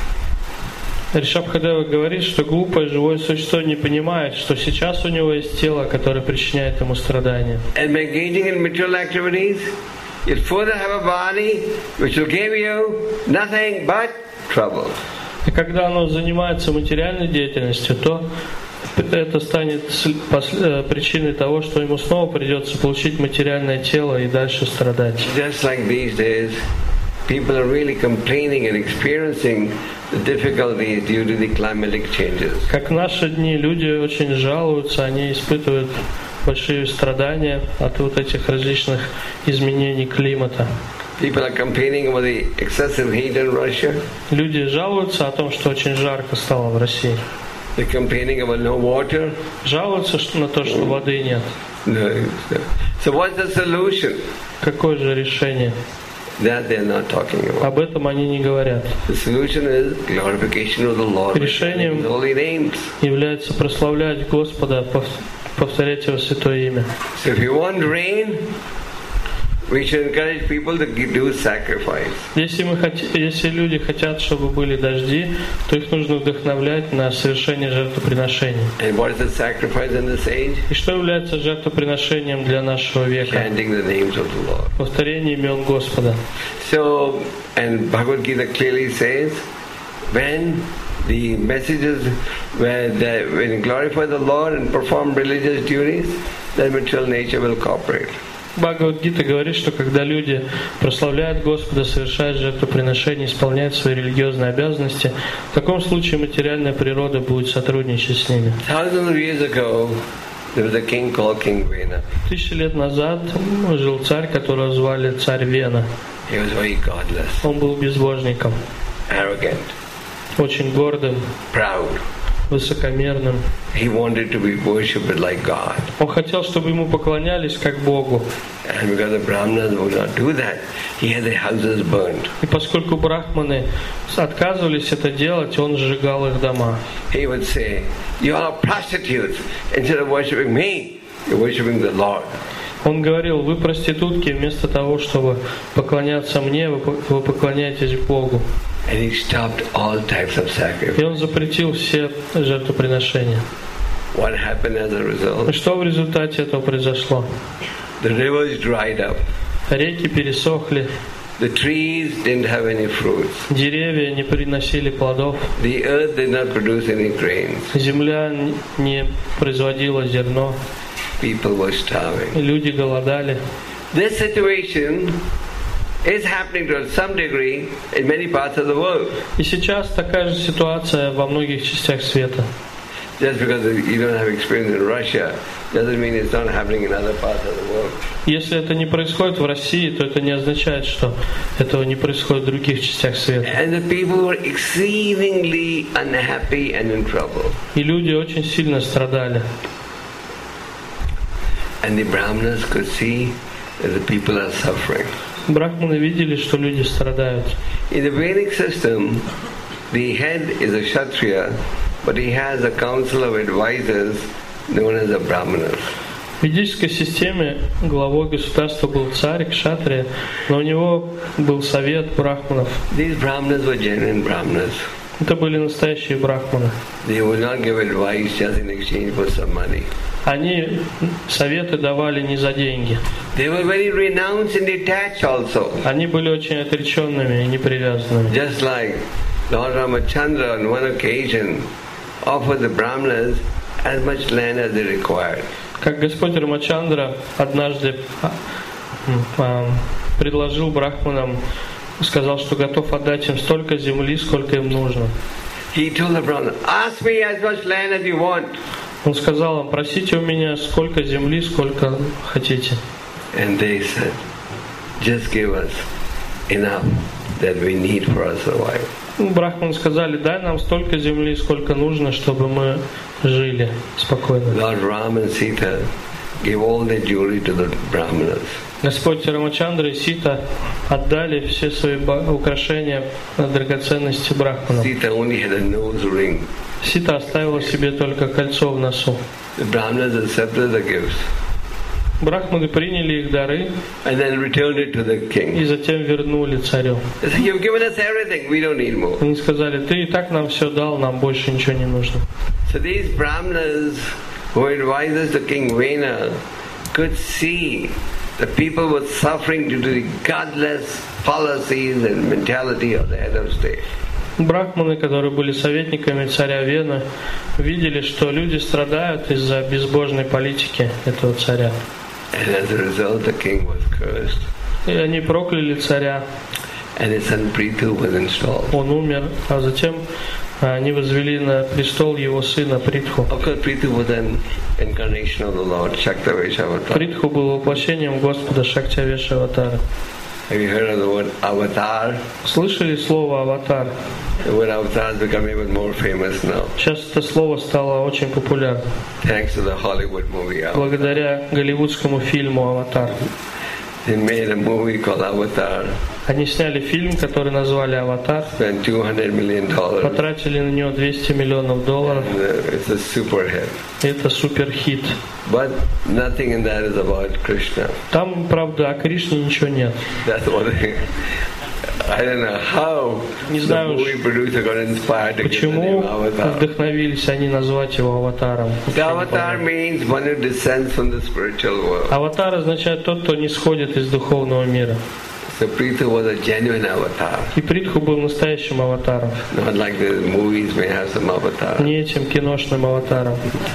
Ришабхадева говорит, что глупое живое существо не понимает, что сейчас у него есть тело, которое причиняет ему страдания. And by engaging in material activities, you'll further have a body which will give you nothing but trouble. И когда оно занимается материальной деятельностью, то это станет причиной того, что ему снова придется получить материальное тело и дальше страдать. Just like these days, people are really complaining and experiencing the difficulties due to the climatic changes. Как в наши дни люди очень жалуются, они испытывают большие страдания от вот этих различных изменений климата. People are complaining about the excessive heat in Russia. Люди жалуются о том, что очень жарко стало в России. They're complaining about no water. Жалуются на то, что воды нет. No. So what's the solution? Какое же решение? That they're not talking about. Об этом они не говорят. The solution is glorification of the Lord. Решением Holy names. является прославлять Господа, повторять Его святое имя. So if you want rain, we should encourage people to do sacrifice. Если мы хотим, если люди хотят, чтобы были дожди, то их нужно вдохновлять на совершение жертвоприношений. And what is the sacrifice in this age? И что является жертвоприношением для нашего века? Chanting the names of the Lord. Повторение имен Господа. So, and Bhagavad Gita clearly says, when the messages, where the, when you glorify the Lord and perform religious duties, then material nature will cooperate. Бхагавад-гита говорит, что когда люди прославляют Господа, совершают жертвоприношения, исполняют свои религиозные обязанности, в таком случае материальная природа будет сотрудничать с ними. Тысячи лет назад жил царь, которого звали царь Вена. Он был безбожником, очень гордым, высокомерным. He wanted to be worshipped like God. Он хотел, чтобы ему поклонялись как Богу. And because the Brahmanas would not do that, he had the houses burned. И поскольку брахманы отказывались это делать, он сжигал их дома. He would say, "You are prostitutes. Instead of worshiping me, you're worshiping the Lord." Он говорил: вы проститутки, вместо того, чтобы поклоняться мне, вы поклоняетесь Богу. And he stopped all types of sacrifice. И он запретил все жертвоприношения. What happened as a result? И что в результате этого произошло? The rivers dried up. Реки пересохли. The trees didn't have any fruits. Деревья не приносили плодов. The earth did not produce any grains. Земля не производила зерно. People were starving. Люди голодали. This situation is happening to some degree in many parts of the world. И сейчас такая же ситуация во многих частях света. Just because you don't have experience in Russia doesn't mean it's not happening in other parts of the world. Если это не происходит в России, то это не означает, что этого не происходит в других частях света. And the people were exceedingly unhappy and in trouble. И люди очень сильно страдали. And the Brahmanas could see that the people are suffering. Брахманы видели, что люди страдают. In the Vedic system, the head is a Kshatriya, but he has a council of advisors known as the Brahmanas. В ведической системе главой государства был царь, кшатрия, но у него был совет брахманов. These Brahmanas were genuine Brahmanas. Это были настоящие брахманы. They would not give advice just in exchange for some money. Они советы давали не за деньги. They were very renounced and detached also. Они были очень отреченными и непривязанными. Just like Lord Ramachandra on one occasion offered the Brahmanas as much land as they required. Как Господь Рамачандра однажды предложил брахманам, сказал, что готов отдать им столько земли, сколько им нужно. He told the Brahmanas, "Ask me as much land as you want." Он сказал им: просите у меня сколько земли, сколько хотите. And they said, "Just give us enough that we need for our survival." Брахманы сказали: дай нам столько земли, сколько нужно, чтобы мы жили спокойно. Lord Ram and Sita gave all their jewelry to the Brahmanas. Господь Рамачандра и Сита отдали все свои украшения, драгоценности брахманам. Sita only had a nose ring. Сита оставила себе только кольцо в носу. The Brahmanas accepted the gifts. Брахманы приняли их дары and then returned it to the king. И затем вернули царю. They said, "You've given us everything. We don't need more." Они сказали: ты и так нам все дал, нам больше ничего не нужно. So these Brahmanas who advised us to King Vena could see the people were suffering due to the godless policies and mentality of the head of state. Брахманы, которые были советниками царя Вены, видели, что люди страдают из-за безбожной политики этого царя. And as a result, the king was cursed. И они прокляли царя. And his son Prithu was installed. Он умер, а затем они возвели на престол его сына Притху. Of course, Prithu was an incarnation of the Lord, Shaktavesha-avatar. Притху был воплощением Господа Шактавеша-аватара. Have you heard of the word avatar? Слышали слово «аватар»? The word avatar has become even more famous now. Сейчас это слово стало очень популярным. Thanks to the Hollywood movie Avatar. Благодаря голливудскому фильму «Аватар». They made a movie called Avatar. Они сняли фильм, который назвали «Аватар». Spent two hundred million dollars. Потратили на него двести миллионов долларов. It's a super hit. Это суперхит. But nothing in that is about Krishna. Там, правда, о Кришне ничего нет. That's what they, I don't know how Не the знаю, movie producer got inspired to give the почему name Avatar. вдохновились они назвать его аватаром. The avatar means one who descends from the spiritual world. Аватар означает тот, кто не сходит из духовного мира. So Prithu was a genuine avatar. И Притху был настоящим аватаром. Not like the movies may have some avatar. Не этим киношным аватаром.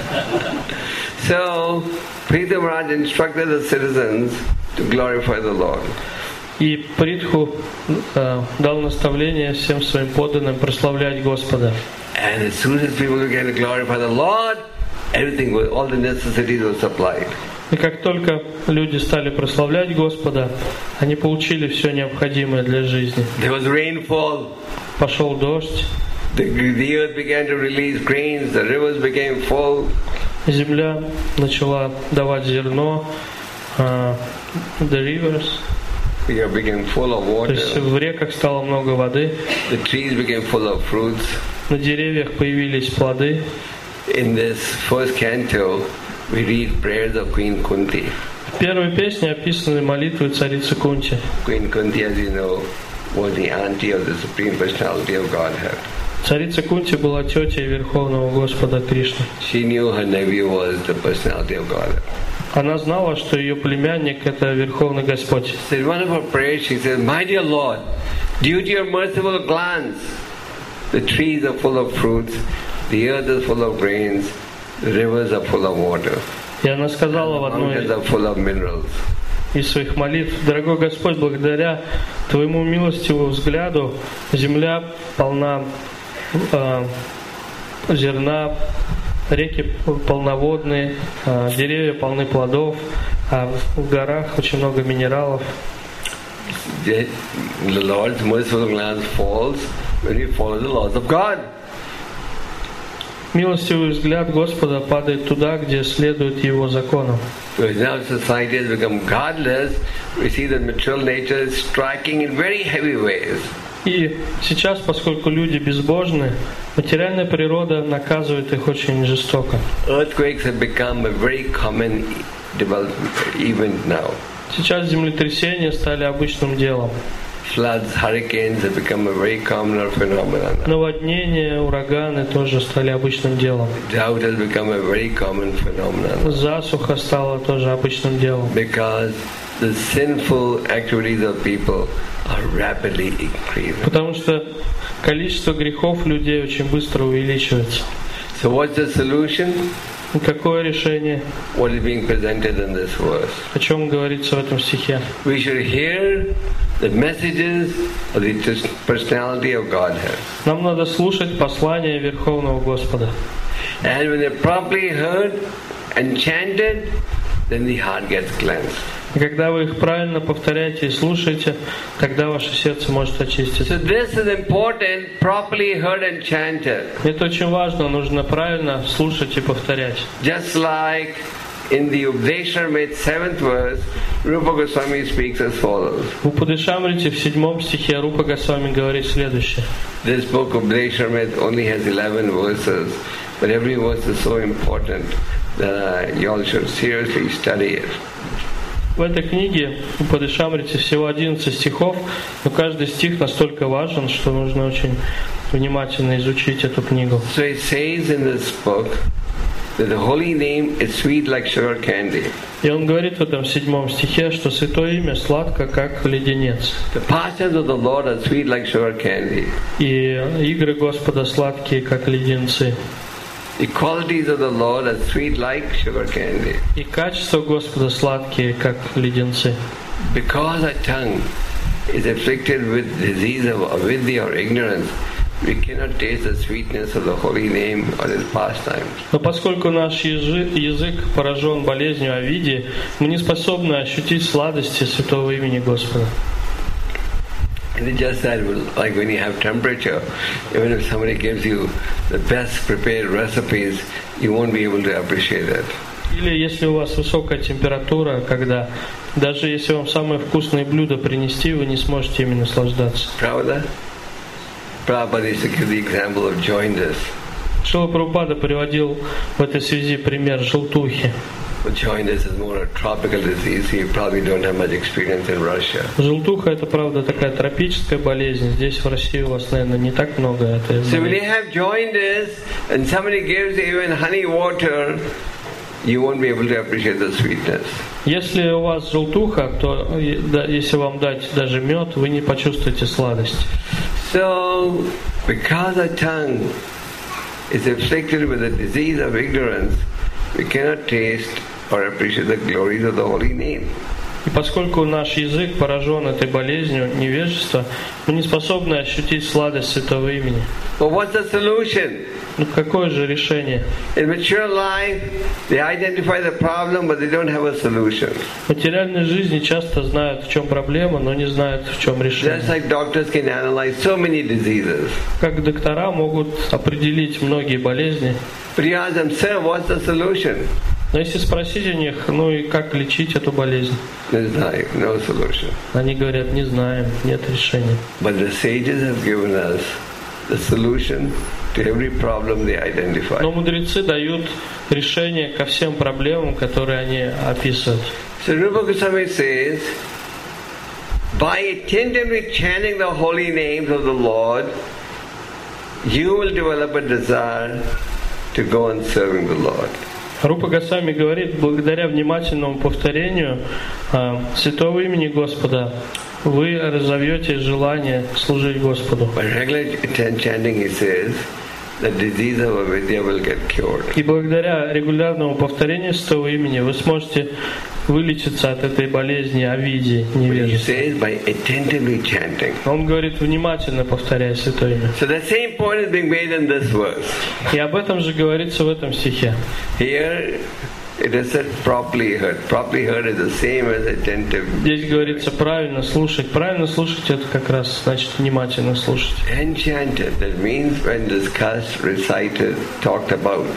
So Prithu Maharaj instructed the citizens to glorify the Lord. И Притху э, дал наставление всем своим подданным прославлять Господа. And as soon as people began to glorify the Lord, everything was, all the necessities were supplied. И как только люди стали прославлять Господа, они получили все необходимое для жизни. There was rainfall. Пошел дождь. The, the earth began to release grains. The rivers became full. Земля начала давать зерно. Uh, the rivers. They became full of То есть water. в реках стало много воды. The trees became full of fruits. На деревьях появились плоды. In this first canto, we read prayers of Queen Kunti. В первой песне описаны молитвы царицы Кунти. Queen Kunti, as you know, was the auntie of the Supreme Personality of Godhead. Царица Кунти была тетей Верховного Господа Кришны. She knew her nephew was the personality of Godhead. Она знала, что ее племянник — это Верховный Господь. So in one of her prayers, she says, "My dear Lord, due to your merciful glance, the trees are full of fruits, the earth is full of grains, the rivers are full of water, И она сказала в mountains одной are full of minerals." из своих молитв: «Дорогой Господь, благодаря Твоему милостивому взгляду земля полна э, зерна, реки полноводные, э, деревья полны плодов, а в горах очень много минералов». The Lord's merciful glance falls when we follow the laws of God. Милостивый взгляд Господа падает туда, где следует Его законам. Because now society has become godless, we see that material nature is striking in very heavy ways. И сейчас, поскольку люди безбожны, материальная природа наказывает их очень жестоко. Earthquakes have become a very common development event now. Сейчас землетрясения стали обычным делом. Floods, hurricanes have become a very common phenomenon. Наводнения, ураганы тоже стали обычным делом. Drought has become a very common phenomenon. Засуха стала тоже обычным делом. Because the sinful activities of people are rapidly increasing. Потому что количество грехов людей очень быстро увеличивается. So what's the solution? И какое решение? What is being presented in this verse? О чем говорится в этом стихе? We should hear the messages of the personality of Godhead. Нам надо слушать послание Верховного Господа. And when they're properly heard and chanted, then the heart gets cleansed. И когда вы их правильно повторяете и слушаете, тогда ваше сердце может очиститься. So this is important, properly heard and chanted. Это очень важно, нужно правильно слушать и повторять. Just like in the Upadesharamrita seventh verse, Rupa Goswami speaks as follows. В Упадешамрите в седьмом стихе Рупа Госвами говорит следующее. This book of Upadesharamrita only has eleven verses, but every verse is so important that uh, you all should seriously study it. В этой книге Упадешамрите всего одиннадцать стихов, но каждый стих настолько важен, что нужно очень внимательно изучить эту книгу. So it says in this book that the holy name is sweet like sugar candy. И он говорит в этом седьмом стихе, что святое имя сладко, как леденец. The pastimes of the Lord are sweet like sugar candy. И игры Господа сладкие, как леденцы. The qualities of the Lord are sweet like sugar candy. И качества Господа сладкие, как леденцы. Because our tongue is afflicted with disease of avidya or ignorance, we cannot taste the sweetness of the holy name or His pastimes. Но поскольку наш язык, язык поражен болезнью авидии, мы не способны ощутить сладости святого имени Господа. And it's just that, like when you have temperature, even if somebody gives you the best prepared recipes, you won't be able to appreciate it. Или если у вас высокая температура, когда даже если вам самые вкусные блюда принести, вы не сможете ими наслаждаться. Prabhupada? Prabhupada used to give the example of jaundice. Шрила Прабхупада приводил в этой связи пример желтухи. Well, jaundice is more a tropical disease, so you probably don't have much experience in Russia. Желтуха — это, правда, такая тропическая болезнь. Здесь, в России, у вас, наверное, не так много этой So when you болезни. have jaundice and somebody gives you even honey water, you won't be able to appreciate the sweetness. Если у вас желтуха, то э, да, если вам дать даже мед, вы не почувствуете сладость. So, because our tongue is afflicted with the disease of ignorance, we cannot taste or appreciate the glories of the holy name. И поскольку наш язык поражен этой болезнью невежества, мы не способны ощутить сладость святого имени. But what's the solution? Ну какое же решение? In mature life, they identify the problem, but they don't have a solution. В материальной жизни часто знают, в чем проблема, но не знают, в чем Just решение. like doctors can analyze so many diseases. Как доктора могут определить многие болезни, But you ask them, sir, what's the solution? но если спросить у них, ну и как лечить эту болезнь, There's like no solution. они говорят, не знаем, нет решения. But the sages have given us the solution to every problem they identify. Но мудрецы дают решение ко всем проблемам, которые они описывают. So Rupa Goswami says, by attentively chanting the holy names of the Lord, you will develop a desire to go on serving the Lord. Рупа Госвами говорит, благодаря внимательному повторению э, святого имени Господа, вы разовьете желание служить Господу. By regular chanting, he says, the disease of avidya will get cured. И благодаря регулярному повторению святого имени вы сможете вылечиться от этой болезни авидии, He невежества. says by attentively chanting. Он говорит, внимательно повторяя святое имя. So the same point is being made in this verse. И об этом же говорится в этом стихе. Here it is said properly heard. Properly heard is the same as attentive. Здесь говорится правильно слушать. Правильно слушать — это как раз значит внимательно слушать. Enchanted, that means when discussed, recited, talked about.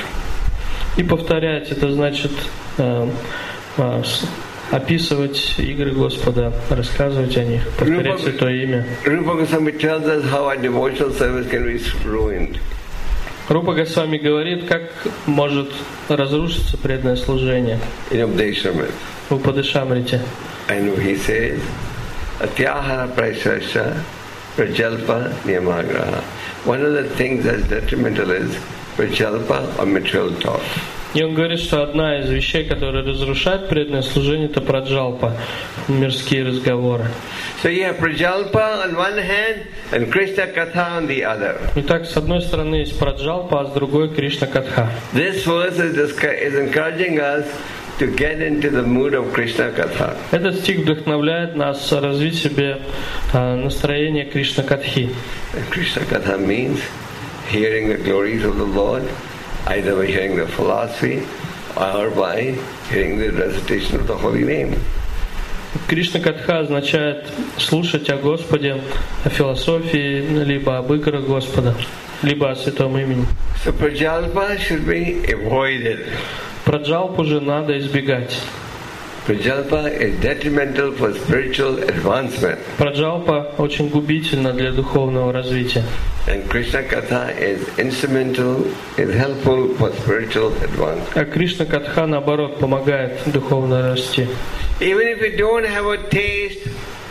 И повторять — это значит э, э, с- описывать игры Господа, рассказывать о них, повторять святое имя. Rupa Goswami tells us how our devotional service can be ruined. Рупа Госвами говорит, как может разрушиться преданное служение In Updeshamrit. в Упадешамрите. And he says, Atyahara Praishasha Prajalpa Niyamagraha. One of the things that's detrimental is Prajalpa or material talk. И он говорит, что одна из вещей, которая разрушает преданное служение, это праджалпа, мирские разговоры. So you have Prajalpa on one hand and Krishna Katha on the other. Итак, с одной стороны есть праджалпа, а с другой Кришна Катха. This verse is, discu- is encouraging us to get into the mood of Krishna Katha. Этот стих вдохновляет нас развить в себе а, настроение Кришна Катхи. And Krishna Katha means hearing the glories of the Lord, either by hearing the philosophy or by hearing the recitation of the holy name. Кришна Катха означает слушать о Господе, о философии, либо об играх Господа, либо о святом имени. So Prajalpa should be avoided. Праджалпу же надо избегать. Prajalpa is detrimental for spiritual advancement. Праджалпа очень губительна для духовного развития. And Krishna Katha is instrumental, is helpful for spiritual advancement. А Кришна Катха, наоборот, помогает духовно расти. Even if you don't have a taste,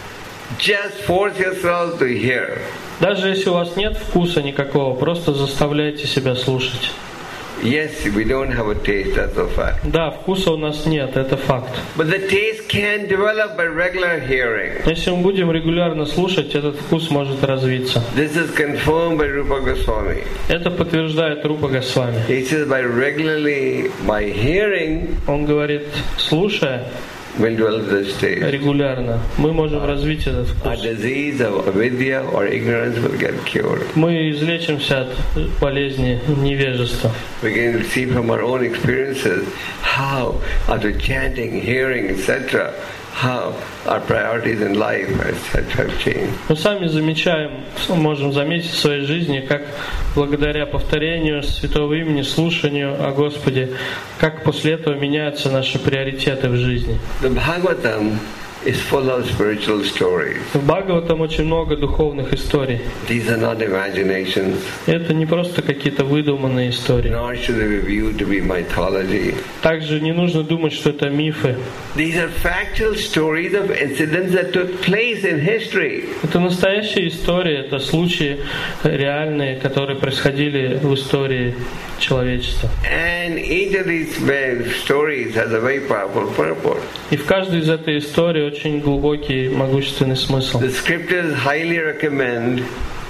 just force yourself to hear. Даже если у вас нет вкуса никакого, просто заставляйте себя слушать. Yes, we don't have a taste, that's a fact. Да, вкуса у нас нет, это факт. But the taste can develop by regular hearing. Если мы будем регулярно слушать, этот вкус может развиться. This is confirmed by Rupa Goswami. Это подтверждает Рупа Госвами. He says by regularly, by hearing, Он говорит, слушая will develop this taste. регулярно, мы можем развить этот A вкус. disease of avidya or ignorance will get cured. Мы излечимся от болезни невежества. We can see from our own experiences how, after chanting, hearing, et cetera, how our priorities in life have changed. Мы сами замечаем, можем заметить в своей жизни, как благодаря повторению святого имени, слушанию о Господе, как после этого меняются наши приоритеты в жизни. The Bhagavatam is full of spiritual stories. В Бхагаватам очень много духовных историй. These are not imaginations. Это не просто какие-то выдуманные истории. Nor should they be viewed to be mythology. Также не нужно думать, что это мифы. These are factual stories of incidents that took place in history. Это настоящая история, это случаи реальные, которые происходили в истории человечества. And each of these stories has a very powerful purport. И в каждой из этой истории очень глубокий, могущественный смысл. The scriptures highly recommend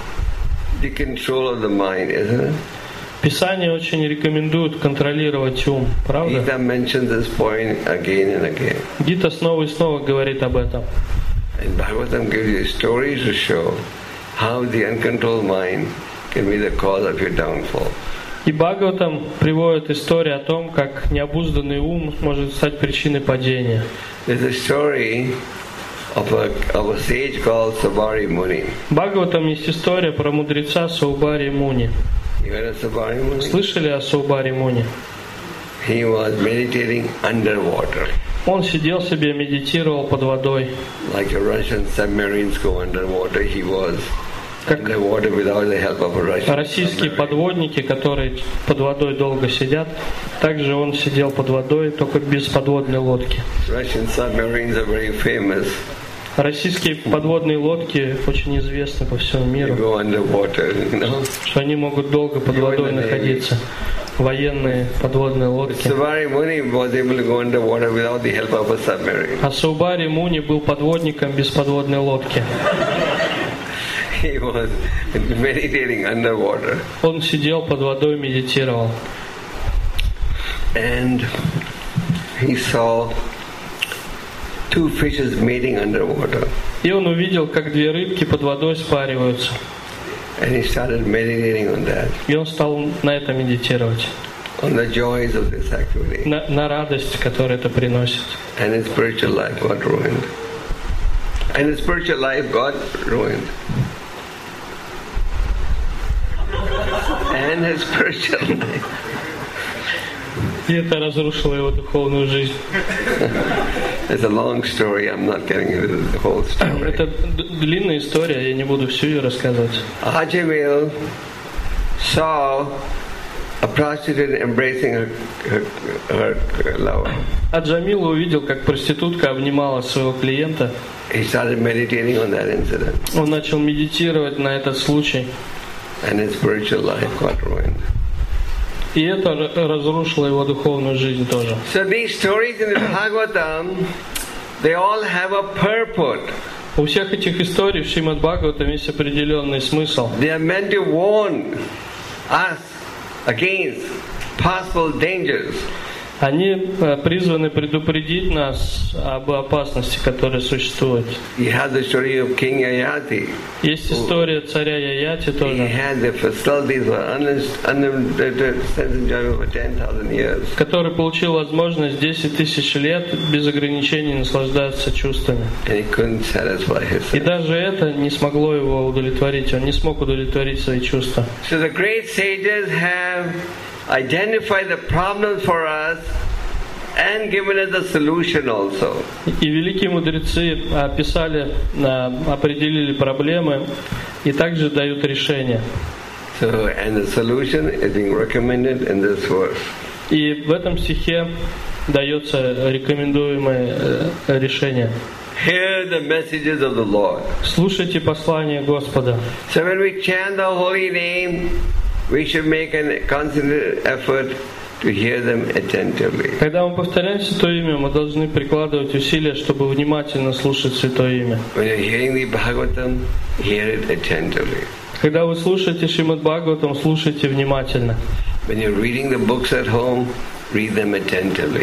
the control of the mind, isn't it? Писание очень рекомендует контролировать ум, правда? Gita mentions this point again and again. Гита снова и снова говорит об этом. And Bhagavatam gives you stories to show how the uncontrolled mind can be the cause of your downfall. И Бхагаватам приводит историю о том, как необузданный ум может стать причиной падения. There's a story of a, of a sage called Sabari Muni. В Бхагаватам есть история про мудреца Саубари Муни. You heard of Sabari Muni? Слышали о Саубари Муни? He was meditating underwater. Он сидел себе, медитировал под водой. Like a Russian submarines go underwater, he was underwater without the help of a Russian Российские submarine. подводники, которые под водой долго сидят, также он сидел под водой, только без подводной лодки. Russian submarines are very famous. Российские подводные лодки очень известны по всему They миру, go underwater, you know. что они могут долго под водой находиться. Военные подводные лодки. Sabari Muni was able to go underwater without the help of a submarine. А Саубари Муни был подводником без подводной лодки. He was meditating underwater. Он сидел под водой, медитировал. And he saw two fishes mating underwater. И он увидел, как две рыбки под водой спариваются. And he started meditating on that, И он стал на это медитировать. on the joys of this activity. На, на радость, которую это приносит. And his spiritual life got ruined. And his spiritual life got ruined. And his spiritual life. И это разрушило его духовную жизнь. It's a long story. I'm not getting into the whole story. Это д- длинная история, я не буду всю ее рассказывать. Ajamil saw a prostitute embracing her, her, her, her lover. А Джамил увидел, как проститутка обнимала своего клиента. He started meditating on that incident, Он начал медитировать на этот случай. and his spiritual life got ruined. И это р- разрушило его духовную жизнь тоже. So these stories in the Bhagavatam, they all have a purport. У всех этих историй в Шримад Бхагаватам есть определенный смысл. They are meant to warn us against possible dangers. Они э, призваны предупредить нас об опасности, которая существует. You have the story of King Yayati. Есть история царя Яяти He тоже, had the facilities for unlimited sense enjoyment for ten thousand years. который получил возможность десять тысяч лет без ограничений наслаждаться чувствами. And he couldn't satisfy his И sense. даже это не смогло его удовлетворить. Он не смог удовлетворить свои чувства. So the great sages have identified the problems for us and given us the solution also. И великие мудрецы описали, а, определили проблемы и также дают решения. So, and the solution is being recommended in this verse. И в этом стихе дается рекомендуемое э, решение. Hear the messages of the Lord. Слушайте послание Господа. So when we chant the holy name, we should make a concentrated effort to hear them attentively. Когда мы повторяем Святое Имя, мы должны прикладывать усилия, чтобы внимательно слушать Святое Имя. When you're hearing the Bhagavatam, hear it attentively. Когда вы слушаете Шримад Бхагаватам, слушайте внимательно. When you're reading the books at home, read them attentively.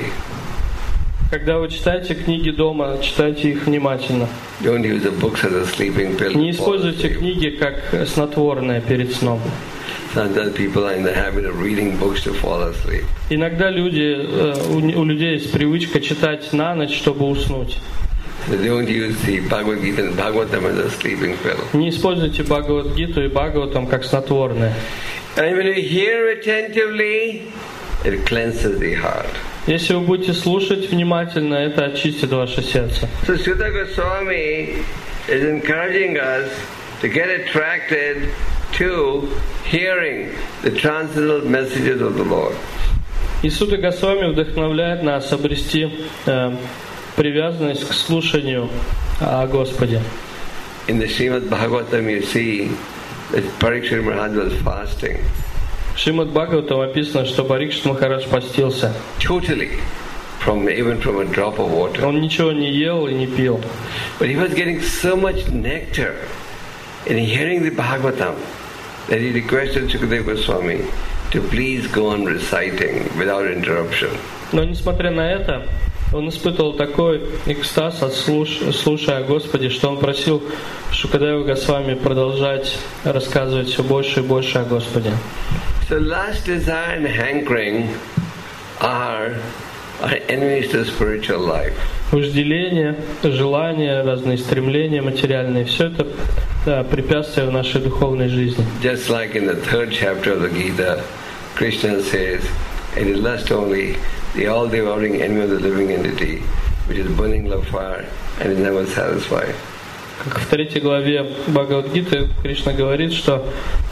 Когда вы читаете книги дома, читайте их внимательно. Don't use the books as a sleeping pill. Не используйте книги как снотворное перед сном. Sometimes people are in the habit of reading books to fall asleep. Иногда люди, у людей есть привычка читать на ночь, чтобы уснуть. So don't use the Bhagavad Gita and Bhagavatam as a sleeping pill. Не используйте Бхагавад-гиту и Бхагаватам как снотворное. And when you hear attentively, it cleanses the heart. Если вы будете слушать внимательно, это очистит ваше сердце. So Sutta Goswami is encouraging us to get attracted to hearing the transcendental messages of the Lord. И Сутта Госвами вдохновляет нас обрести э, привязанность к слушанию о Господе. In the Srimad Bhagavatam you see that Parikshit Maharaj was fasting. В Шримад Бхагаватам описано, что Парикшит Махарадж постился. Totally. From, even from a drop of water. Он ничего не ел и не пил. But he was getting so much nectar in hearing the Bhagavatam that he requested Sukadeva Goswami to please go on reciting without interruption. Но несмотря на это, он испытывал такой экстаз, от слуш... слушая о Господе, что он просил Шукадева Госвами продолжать рассказывать все больше и больше о Господе. So lust, desire and hankering are, are enemies to spiritual life. Вожделение, желание, разные стремления материальные, все это да, препятствия в нашей духовной жизни. Just like in the third chapter of the Gita, Krishna says, it is lust only, the all-devouring enemy of the living entity, which is burning love fire and is never satisfied. Как в третьей главе Бхагавад-гиты Кришна говорит, что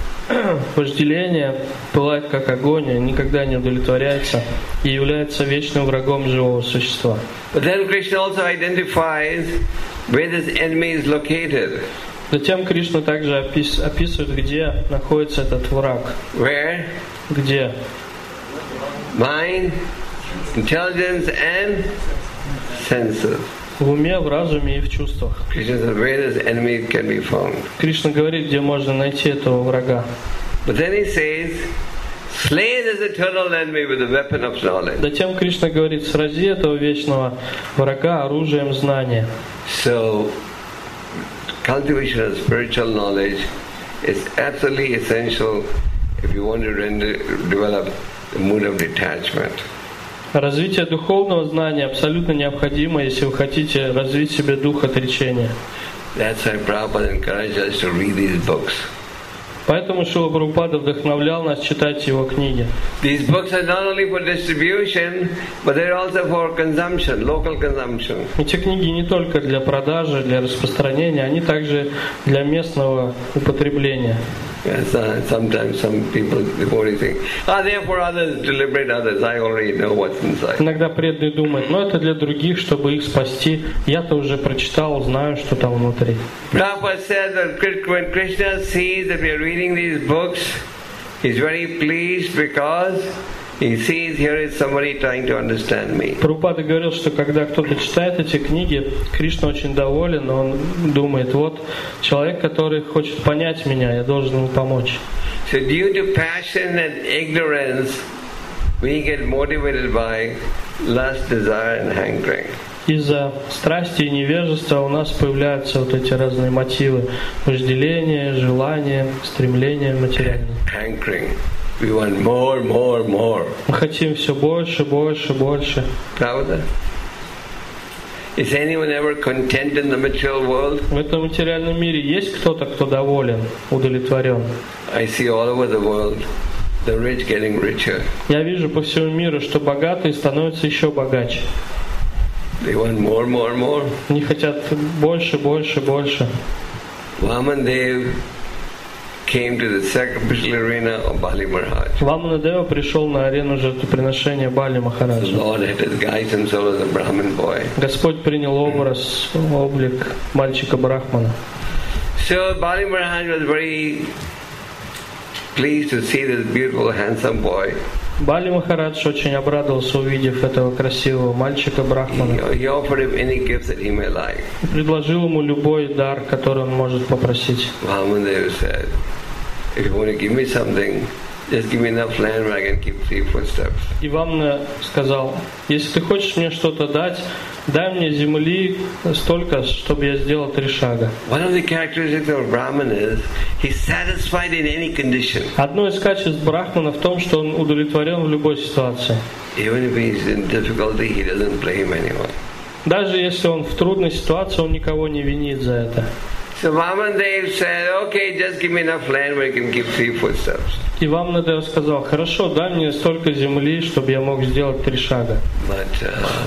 вожделение пылает как огонь, и никогда не удовлетворяется и является вечным врагом живого существа. But then Krishna also identifies where this enemy is located. Затем Кришна также опис, описывает, где находится этот враг. Where? Где? Mind, intelligence and senses. В уме, в разуме и в чувствах. Krishna says where this enemy can be found. Кришна говорит, где можно найти этого врага. But then he says, slay this eternal enemy with the weapon of knowledge. Затем Кришна говорит, срази этого вечного врага оружием знания. So, cultivation of spiritual knowledge is absolutely essential if you want to render, develop the mood of detachment. Развитие духовного знания абсолютно необходимо, если вы хотите развить в себе дух отречения. That's why Prabhupada encouraged us to read these books. Поэтому Шрила Прабхупада вдохновлял нас читать его книги. These books are not only for distribution, but they're also for consumption, local consumption. Эти книги не только для продажи, для распространения, они также для местного употребления. Yes, uh, sometimes some people before they think, ah, they are for others, to liberate others. I already know what's inside. Иногда преданные думают, но это для других, чтобы их спасти. Я-то уже прочитал, знаю, что там внутри. Prabhupada said that when Krishna sees that we are reading these books, he's very pleased because he sees here is somebody trying to understand me. Прабхупада говорил, что когда кто-то читает эти книги, Кришна очень доволен, он думает, вот человек, который хочет понять меня, я должен ему помочь. So due to passion and ignorance, we get motivated by lust, desire and hankering. Из-за страсти и невежества у нас появляются вот эти разные мотивы: вожделение, желание, стремление материальное. Hankering. We want more, more, more. Мы хотим все больше, больше, больше. Pravada? Is anyone ever content in the material world? В этом материальном мире есть кто-то, кто доволен, удовлетворен? I see all over the world the rich getting richer. Я вижу по всему миру, что богатые становятся еще богаче. They want more, more, more. Они хотят больше, больше, больше. Vamandev came to the sacrificial arena of Bali Maharaj. Ваманадева пришел на арену жертвоприношения Бали The Махараджа. Lord had disguised himself as a Brahmin boy. Господь принял образ, облик мальчика Брахмана. So Bali Maharaj was very pleased to see this beautiful, handsome boy. Бали Махарадж очень обрадовался, увидев этого красивого мальчика Брахмана. He, he offered him any gifts that he may like. И предложил ему любой дар, который он может попросить. Vamandev said, if you want to give me something, just give me enough land where I can keep three footsteps. И Вамна сказал, если ты хочешь мне что-то дать, дай мне земли столько, чтобы я сделал три шага. One of the characteristics of Brahman is he's satisfied in any condition. Одно из качеств Брахмана в том, что он удовлетворен в любой ситуации. Even if he's in difficulty, he doesn't blame anyone. Даже если он в трудной ситуации, он никого не винит за это. So Vamandev said, okay, just give me enough land where you can keep three footsteps. И Вамнадев сказал, хорошо, дай мне столько земли, чтобы я мог сделать три шага. But uh,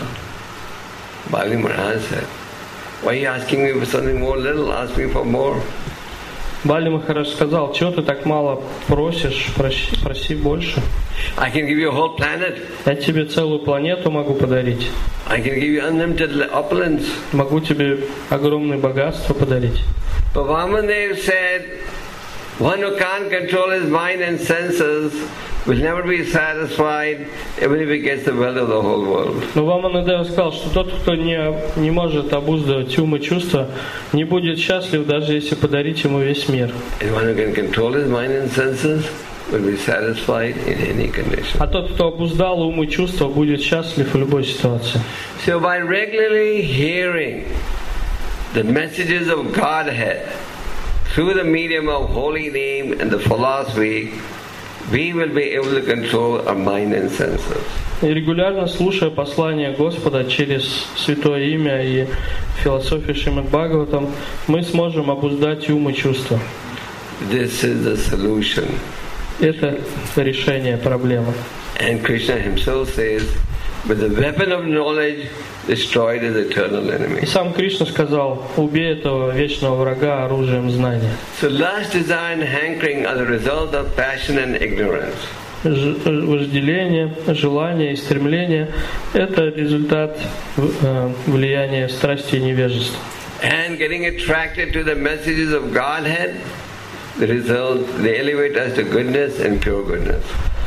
Bali Maharaj said, why are you asking me for something more little? Ask me for more. Бали Махарадж сказал, чего ты так мало просишь, проси, проси больше. I can give you a whole planet. Я тебе целую планету могу подарить. I can give you unlimited opulence. Могу тебе огромное богатство подарить. But Vamandev said, one who can't control his mind and senses will never be satisfied even if he gets the wealth of the whole world. Но Ваманадев сказал, что тот, кто не, не может обуздывать ум и чувства, не будет счастлив, даже если подарить ему весь мир. And one who can control his mind and senses will be satisfied in any condition. А тот, кто обуздал ум и чувства, будет счастлив в любой ситуации. So by regularly hearing the messages of Godhead through the medium of holy name and the philosophy, we will be able to control our mind and senses. И регулярно слушая послание Господа через Святое Имя и философию Шримад Бхагаватам, мы сможем обуздать ум и чувства. This is the solution. Это решение проблемы. And Krishna himself says, with the weapon of knowledge destroyed his eternal enemy. И сам Кришна сказал, убей этого вечного врага оружием знания. So lust, desire and hankering are the result of passion and ignorance. Ж- вожделение, желание и стремление – это результат э, влияния страсти и невежества. And getting attracted to the messages of Godhead, the result, they elevate us to goodness and pure goodness.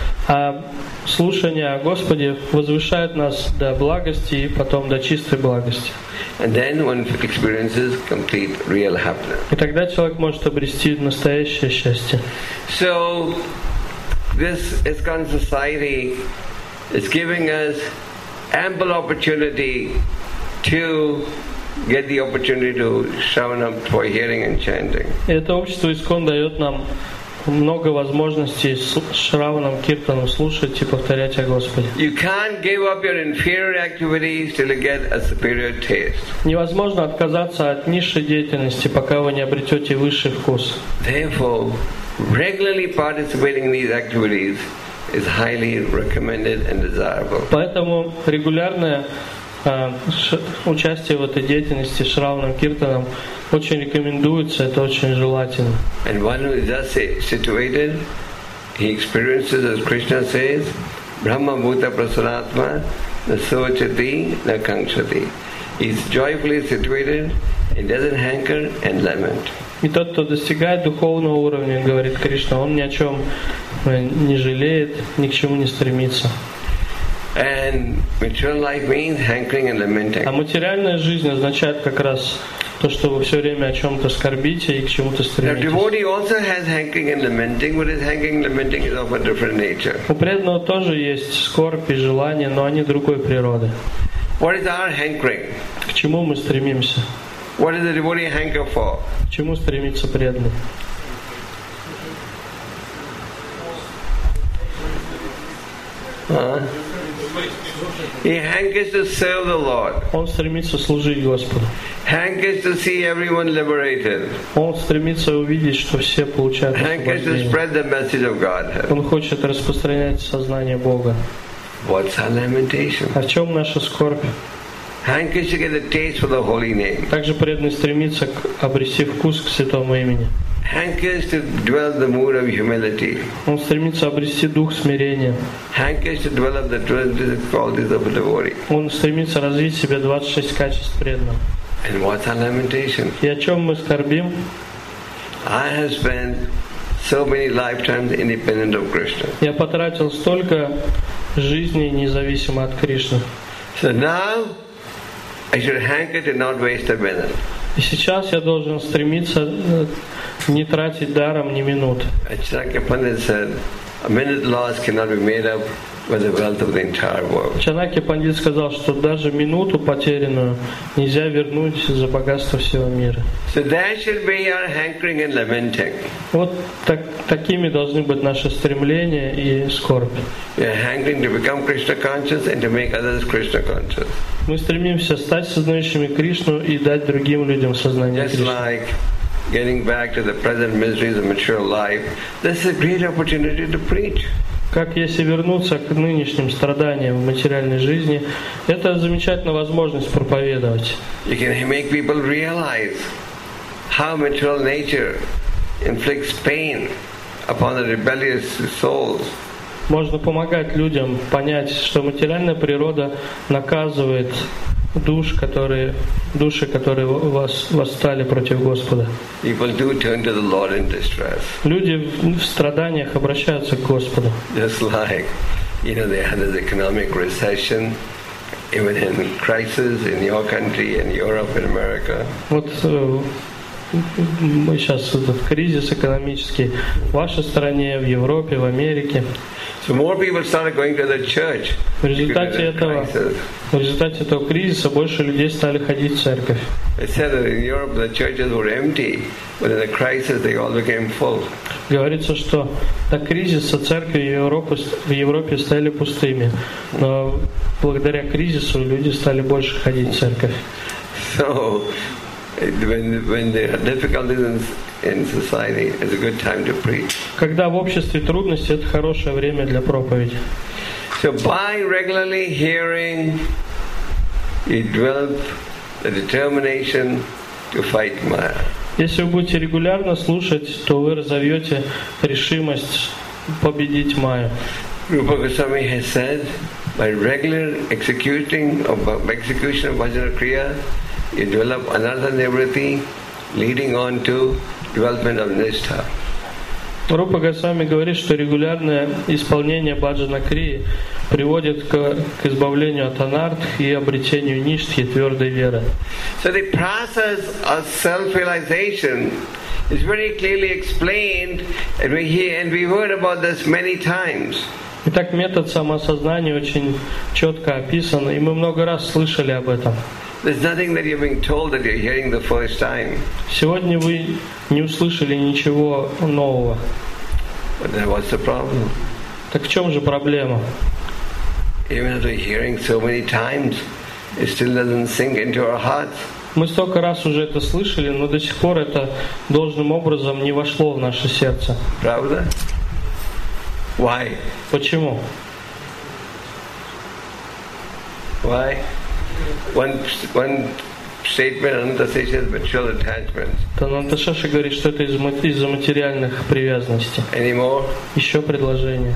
А слушание о Господе возвышает нас до благости и потом до чистой благости. And then one experiences complete real happiness. И тогда человек может обрести настоящее счастье. So this ISKCON society is giving us ample opportunity to get the opportunity to shravanam for hearing and chanting. И это общество ИСККОН дает нам много возможностей с Шраванам, Киртаном слушать и повторять о Господе. You can't give up your inferior activities till you get a superior taste. Невозможно отказаться от низшей деятельности, пока вы не обретете высший вкус. Therefore, regularly participating in these activities is highly recommended and desirable. Поэтому регулярное э, ш, участие в этой деятельности Шраванам, Киртаном очень рекомендуется, это очень желательно. And one who is thus situated, he experiences, as Krishna says, Brahma Bhuta Prasanatma, na sochati, na kankshati. He is joyfully situated, he doesn't hanker and lament. И тот, кто достигает духовного уровня, говорит Кришна, он ни о чем не жалеет, ни к чему не стремится. And material life means hankering and lamenting. А материальная жизнь означает как раз то, что вы все время о чем-то скорбите и к чему-то Now, стремитесь. devotee also has hankering and lamenting, but his hankering and lamenting is of a different nature. У преданного тоже есть скорбь и желание, но они другой природы. What is our hankering? К чему мы стремимся? What does the devotee hanker for? К чему стремится преданный? Huh? He hankers to serve the Lord. Он стремится служить Господу. Hankers to see everyone liberated. Он стремится увидеть, что все получают Hankers to освобождение. spread the message of Godhead. Он хочет распространять сознание Бога. What's our lamentation? А в чем наша скорбь? Hankers to get a taste for the holy name. Также преданный стремится к обрести вкус к святому имени. Hankers to dwell the mood of humility. Он стремится обрести дух смирения. Hankers to develop the twenty-six qualities of a devotee. Он стремится развить в себе двадцать шесть качеств преданного. And what's our lamentation? И о чем мы скорбим? I have spent so many lifetimes independent of Krishna. Я потратил столько жизней независимо от Кришны. So now I should hanker to not waste a minute. И сейчас я должен стремиться не тратить даром ни минуты. Chanakya Pandit said, a minute loss cannot be made up with the wealth of the entire world. Чанакья Пандит сказал, что даже минуту потерянную нельзя вернуть за богатство всего мира. So that should be our hankering and lamenting. Вот так, такими должны быть наши стремления и скорбь. We are hankering to become Krishna conscious and to make others Krishna conscious. Мы стремимся стать сознающими Кришну и дать другим людям сознание Just Кришны. like getting back to the present miseries of mature life, this is a great opportunity to preach. Как если вернуться к нынешним страданиям в материальной жизни, это замечательная возможность проповедовать. You can make people realize how material nature inflicts pain upon the rebellious souls. Можно помогать людям понять, что материальная природа наказывает душ, которые, души, которые вос, восстали против Господа. People do turn to the Lord in distress. Люди в, в страданиях обращаются к Господу. Just like, you know, they had this economic recession, even in crisis in your country, in Europe, in America. Вот э, мы сейчас этот кризис экономический в вашей стране, в Европе, в Америке. So more people started going to the church. В результате этого, в результате этого кризиса больше людей стали ходить в церковь. They said that in Europe the churches were empty, but in the crisis they all became full. Говорится, что до кризиса церкви в Европе, в Европе стали пустыми, но благодаря кризису люди стали больше ходить в церковь. So when when there are difficulties in, in society, it's a good time to preach. Когда в обществе трудности, это хорошее время для проповеди. So by regularly hearing, you develop the determination to fight Maya. Если вы будете регулярно слушать, то вы разовьете решимость победить Майю. Rupa Goswami has said, by regular executing of execution of Bhajana Kriya, you develop anartha nivritti, leading on to development of Nishtha. Рупа Госвами говорит, что регулярное исполнение баджана крии приводит к, к избавлению от анарт и обретению ништхи, твердой веры. So the process of self-realization is very clearly explained, and we hear and we heard about this many times. Итак, метод самоосознания очень четко описан, и мы много раз слышали об этом. There's nothing that you're being told that you're hearing the first time. Сегодня вы не услышали ничего нового. But then what's the problem? Так в чем же проблема? Even after hearing so many times, it still doesn't sink into our hearts. Мы столько раз уже это слышали, но до сих пор это должным образом не вошло в наше сердце. Правда? Why? Почему? Why? One one statement on the station is material attachments. Тананташаша говорит, что это из- из-за материальных привязанностей. Any more? Еще предложение.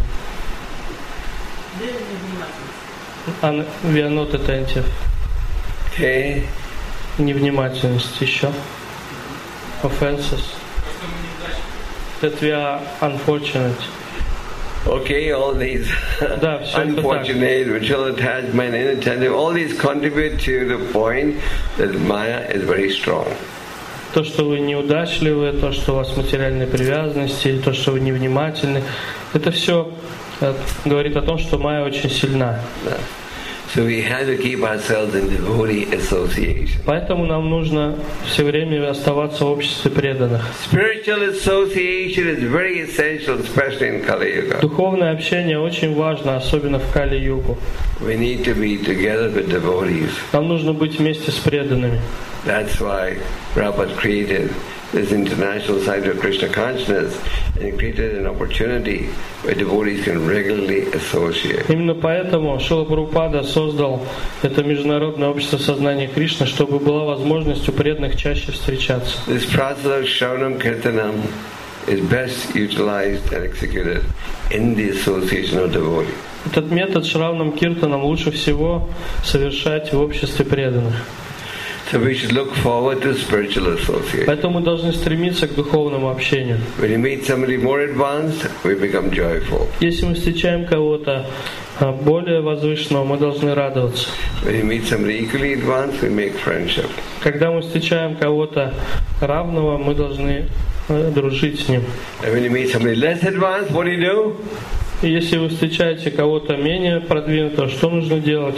Ан- We are not attentive. Okay. Невнимательность еще. Offenses. That we are unfortunate. Okay, all these Да, всё это unfortunate, material attachment, inattentive, all these contribute to the point that Maya is very strong. То, что вы неудачливы, то, что у вас материальные привязанности, или то, что вы невнимательны, это все говорит о том, что Майя очень сильна. Yeah. So we have to keep ourselves in devotee association. Поэтому нам нужно все время оставаться в обществе преданных. Spiritual association is very essential, especially in Kali Yuga. Духовное общение очень важно, особенно в Кали-югу. We need to be together with devotees. Нам нужно быть вместе с преданными. That's why Prabhupada created this international site of Krishna consciousness and created an opportunity where devotees can regularly associate. Именно поэтому Шрила Прабхупада создал это международное общество сознания Кришны, чтобы была возможность у преданных чаще встречаться. This process of Shravanam Kirtanam is best utilized and executed in the association of devotees. Этот метод Шраванам Киртаном лучше всего совершать в обществе преданных. So So we should look forward to spiritual association. Поэтому мы должны стремиться к духовному общению. When you meet somebody more advanced, we become joyful. Если мы встречаем кого-то а, более возвышенного, мы должны радоваться. When you meet somebody equally advanced, we make friendship. Когда мы встречаем кого-то равного, мы должны э, дружить с ним. And when you meet somebody less advanced, what do you do? И если вы встречаете кого-то менее продвинутого, что нужно делать?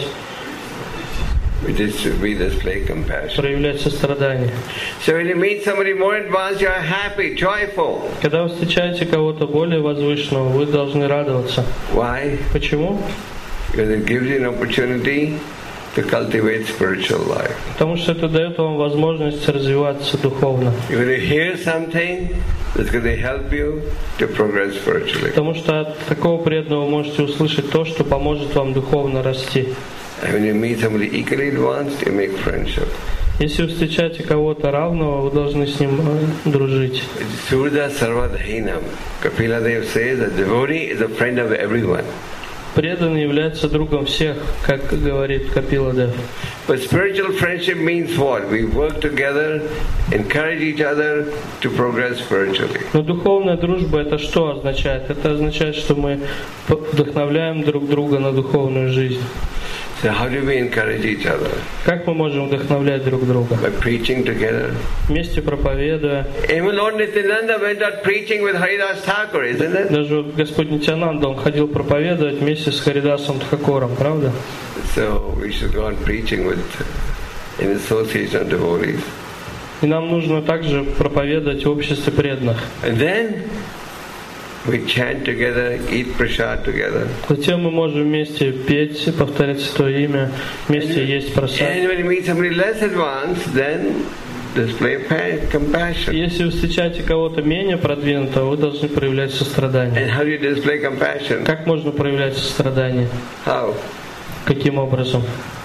We just we display compassion. Проявлять сострадание. So when you meet somebody more advanced, you are happy, joyful. Когда вы встречаете кого-то более возвышенного, вы должны радоваться. Why? Почему? Because it gives you an opportunity to cultivate spiritual life. Потому что это дает вам возможность развиваться духовно. You're going to hear something that's going to help you to progress spiritually. Потому что от такого преданного вы можете услышать то, что поможет вам духовно расти. And when you meet somebody equally advanced, you make friendship. Если вы встречаете кого-то равного, вы должны с ним э, дружить. Surda Sarvadhainam. Kapila Dev says that devotee is a friend of everyone. Преданный является другом всех, как говорит Капила Дев. But spiritual friendship means what? We work together, encourage each other to progress spiritually. Но духовная дружба это что означает? Это означает, что мы вдохновляем друг друга на духовную жизнь. So how do we encourage each other? Как мы можем вдохновлять друг друга? By preaching together. Вместе проповедуя. Even Lord Nityananda went out preaching with Haridas Thakur, isn't it? Даже Господь Нитьянанда, он ходил проповедовать вместе с Харидасом Тхакуром, правда? So we should go on preaching with in association of devotees. И нам нужно также проповедовать в обществе преданных. And then we chant together, eat prasad together. Затем мы можем вместе петь, повторять Святое Имя, вместе есть просад. And when you meet somebody less advanced, then display compassion. Если вы встречаете кого-то менее продвинутого, вы должны проявлять сострадание. And how do you display compassion? Как можно проявлять сострадание? How? Каким образом?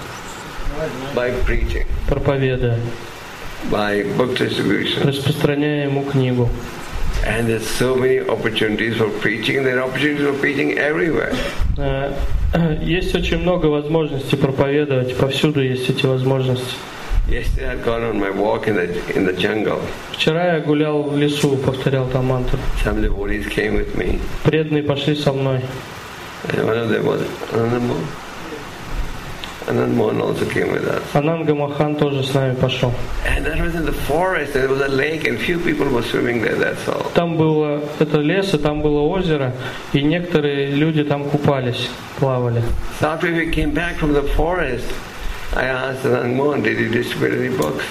By preaching. Проповедуя. By book distribution. Распространяя ему книгу. And there's so many opportunities for preaching. There are opportunities for preaching everywhere. Есть очень много возможностей проповедовать. Повсюду есть эти возможности. Yesterday I had gone on my walk in the in the jungle. Вчера я гулял в лесу, повторял там мантру. Some devotees came with me. Преданные пошли со мной. And one of them was Anand Anand Mohan also came with us. Ананга Махан тоже с нами пошел. And that was in the forest. There was a lake, and few people were swimming there. That's all. Там было это лес, и там было озеро, и некоторые люди там купались, плавали. So after we came back from the forest, I asked Anand Mohan, "Did you distribute any books?"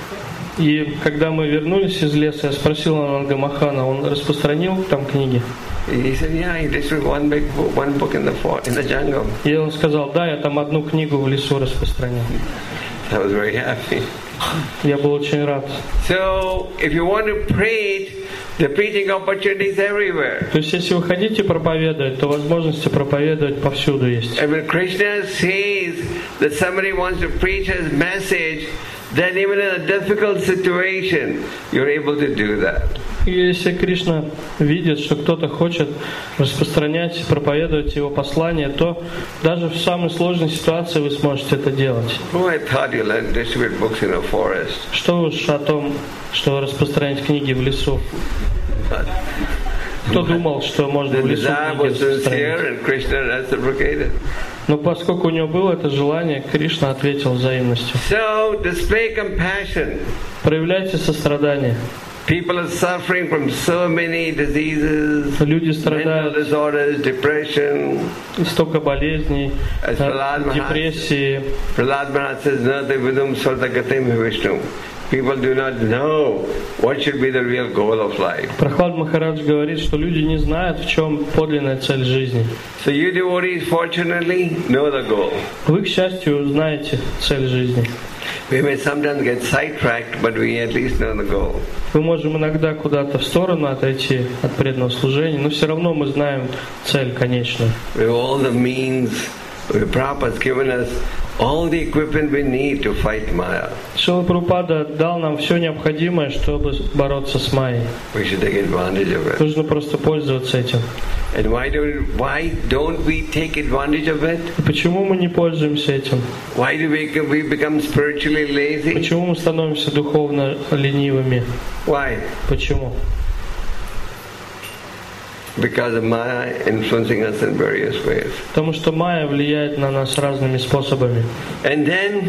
И когда мы вернулись из леса, я спросил Ананга Махана, он распространил там книги? He said, "Yeah, he distributed one big book, one book in the forest, in the jungle." И он сказал, да, я там одну книгу в лесу распространил. I was very happy. Я был очень рад. So, if you want to preach, the preaching opportunities everywhere. То есть, если вы хотите проповедовать, то возможности проповедовать повсюду есть. And when Krishna says that somebody wants to preach his message, then even in a difficult situation, you're able to do that. И если Кришна видит, что кто-то хочет распространять, проповедовать его послание, то даже в самой сложной ситуации вы сможете это делать. Oh, I thought you learned distribute books in a forest. Что уж о том, что распространять книги в лесу. Кто думал, что можно в лесу книги распространять? Но поскольку у него было это желание, Кришна ответил взаимностью. So, display compassion. Проявляйте сострадание. People are suffering from so many diseases, Люди mental страдают, disorders, depression. столько болезней, депрессии. Prahlad Maharaj says, "Nate vidum sartagatim vishnu." People do not know what should be the real goal of life. Прахлад Махарадж говорит, что люди не знают, в чем подлинная цель жизни. So you devotees, fortunately, know the goal. Вы, к счастью, знаете цель жизни. We may sometimes get sidetracked, but we at least know the goal. Мы можем иногда куда-то в сторону отойти от преданного служения, но все равно мы знаем цель конечную. We have all the means. Prabhupada has given us all the equipment we need to fight Maya. Шрила Прабхупада дал нам все необходимое, чтобы бороться с Майей. We should take advantage of it. Нужно просто пользоваться этим. And why don't why don't we take advantage of it? И почему мы не пользуемся этим? Why do we, we become spiritually lazy? Почему мы становимся духовно ленивыми? Why? Почему? Because of Maya influencing us in various ways. Потому что Майя влияет на нас разными способами. And then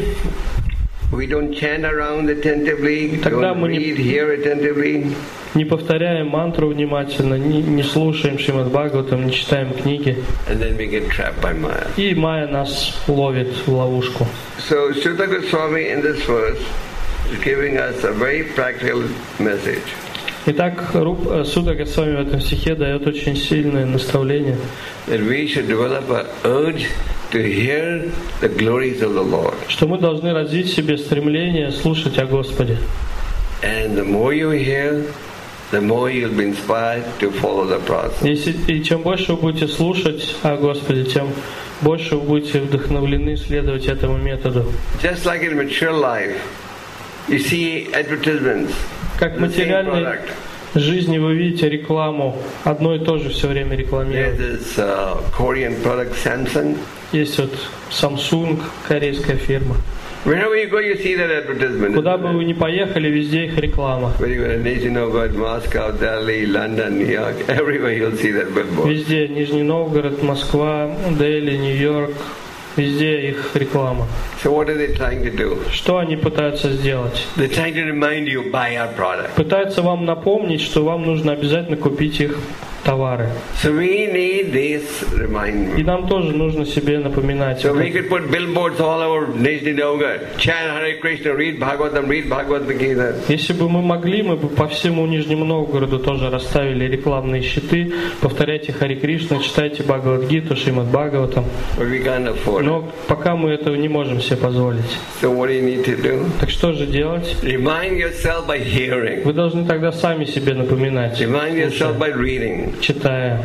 we don't chant around attentively, Тогда don't мы не- read here attentively. Не повторяем мантру внимательно, не, не слушаем Шримад Бхагаватам, не читаем книги. And then we get trapped by Maya. И Майя нас ловит в ловушку. So Sutta Goswami in this verse is giving us a very practical message. Итак, Руп, э, Сutta Госвами в этом стихе дает очень сильное наставление, That we should develop an urge to hear the glories of the Lord. что мы должны развить в себе стремление слушать о Господе. And the more you hear, the more you'll be inspired to follow the process. Если, и чем больше вы будете слушать о Господе, тем больше вы будете вдохновлены следовать этому методу. Just like in mature life, you see advertisements, Как в the same материальной product. жизни вы видите рекламу, одно и то же все время There's рекламируют. this uh, Korean product, Samsung. Есть вот Samsung, корейская фирма. Wherever you go, you see that advertisement. Куда бы вы ни поехали, везде их реклама. Whether you go to Nizhny Novgorod, Moscow, Delhi, London, New York, everywhere you'll see that billboard. Везде Нижний Новгород, Москва, Дели, Нью-Йорк, везде их реклама. So what are they trying to do? Что они пытаются сделать? They're trying to remind you, buy our product. Пытаются вам напомнить, что вам нужно обязательно купить их товары. So we need this И reminder. нам тоже нужно себе напоминать. So we could put billboards all over Nizhny Novgorod. Chant Hare Krishna, read Bhagavatam, read Bhagavad Gita. Если бы мы могли, мы бы по всему Нижнему Новгороду тоже расставили рекламные щиты. Повторяйте Харе Кришна, читайте Бхагавад-гиту, Шримад Бхагаватам. But we can't afford it. Но пока мы этого не можем себе позволить. So what do you need to do? Так что же делать? Remind yourself by hearing. Вы должны тогда сами себе напоминать, Remind yourself слушая, by reading. читая.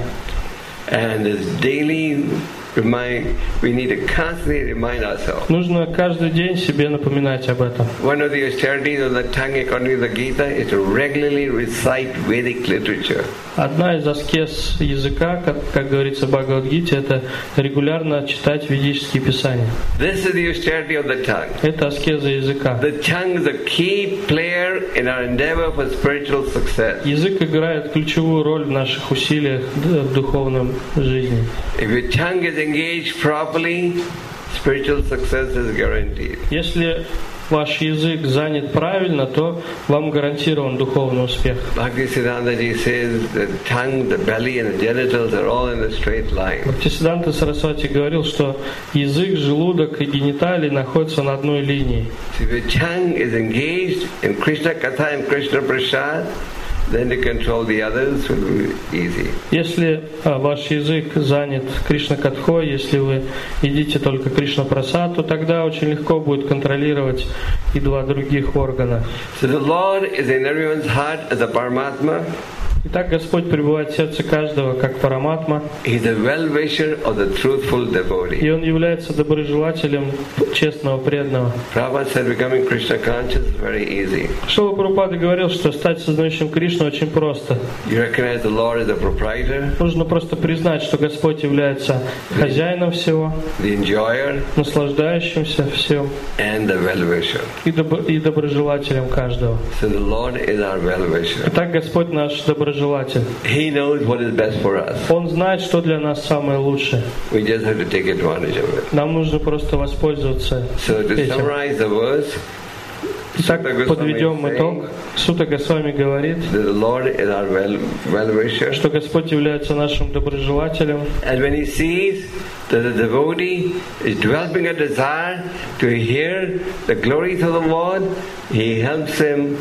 And this daily remind, we need to constantly remind ourselves. Нужно каждый день себе напоминать об этом. One of the austerities of the tongue according to the Gita is to regularly recite Vedic literature. Одна из аскез языка, как, как говорится в Бхагавад-гите, это регулярно читать ведические писания. This is the austerity of the tongue. Это аскеза языка. The tongue is a key player in our endeavor for spiritual success. Язык играет ключевую роль в наших усилиях в духовном жизни. If your tongue is engaged properly, spiritual success is guaranteed. Если ваш язык занят правильно, то вам гарантирован духовный успех. Bhaktisiddhanta ji says the tongue, the belly and the genitals are all in a straight line. Бхактисиддханта Сарасвати говорил, что язык, желудок и гениталии находятся на одной линии. So if your tongue is engaged in Krishna Katha and Krishna Prasad, then to control the others will be easy. Если а, ваш язык занят Кришна Катхой, если вы едите только Кришна Прасад, то тогда очень легко будет контролировать и два других органа. So the Lord is in everyone's heart as a Paramatma. Итак, Господь пребывает в сердце каждого, как Параматма, He's a well-wisher of the truthful и devotee. Он является доброжелателем честного преданного. Prabhupada said becoming Krishna conscious is very easy. Шрила Прабхупада говорил, что стать сознающим Кришну очень просто. You recognize the Lord as the proprietor, Нужно просто признать, что Господь является хозяином всего, the enjoyer, наслаждающимся всем and the well-wisher. и, добро- и доброжелателем каждого. So the Lord is our well-wisher. Итак, Господь наш доброжелатель. He knows what is best for us. Он знает, что для нас самое лучшее. We just have to take advantage of it. Нам нужно просто воспользоваться So to этим. summarize the verse, Итак, Sutta Goswami подведем is итог. saying Сутта Госвами говорит, that the Lord is our well, well-wisher. что Господь является нашим доброжелателем. And when he sees that the devotee is developing a desire to hear the glories of the Lord, he helps him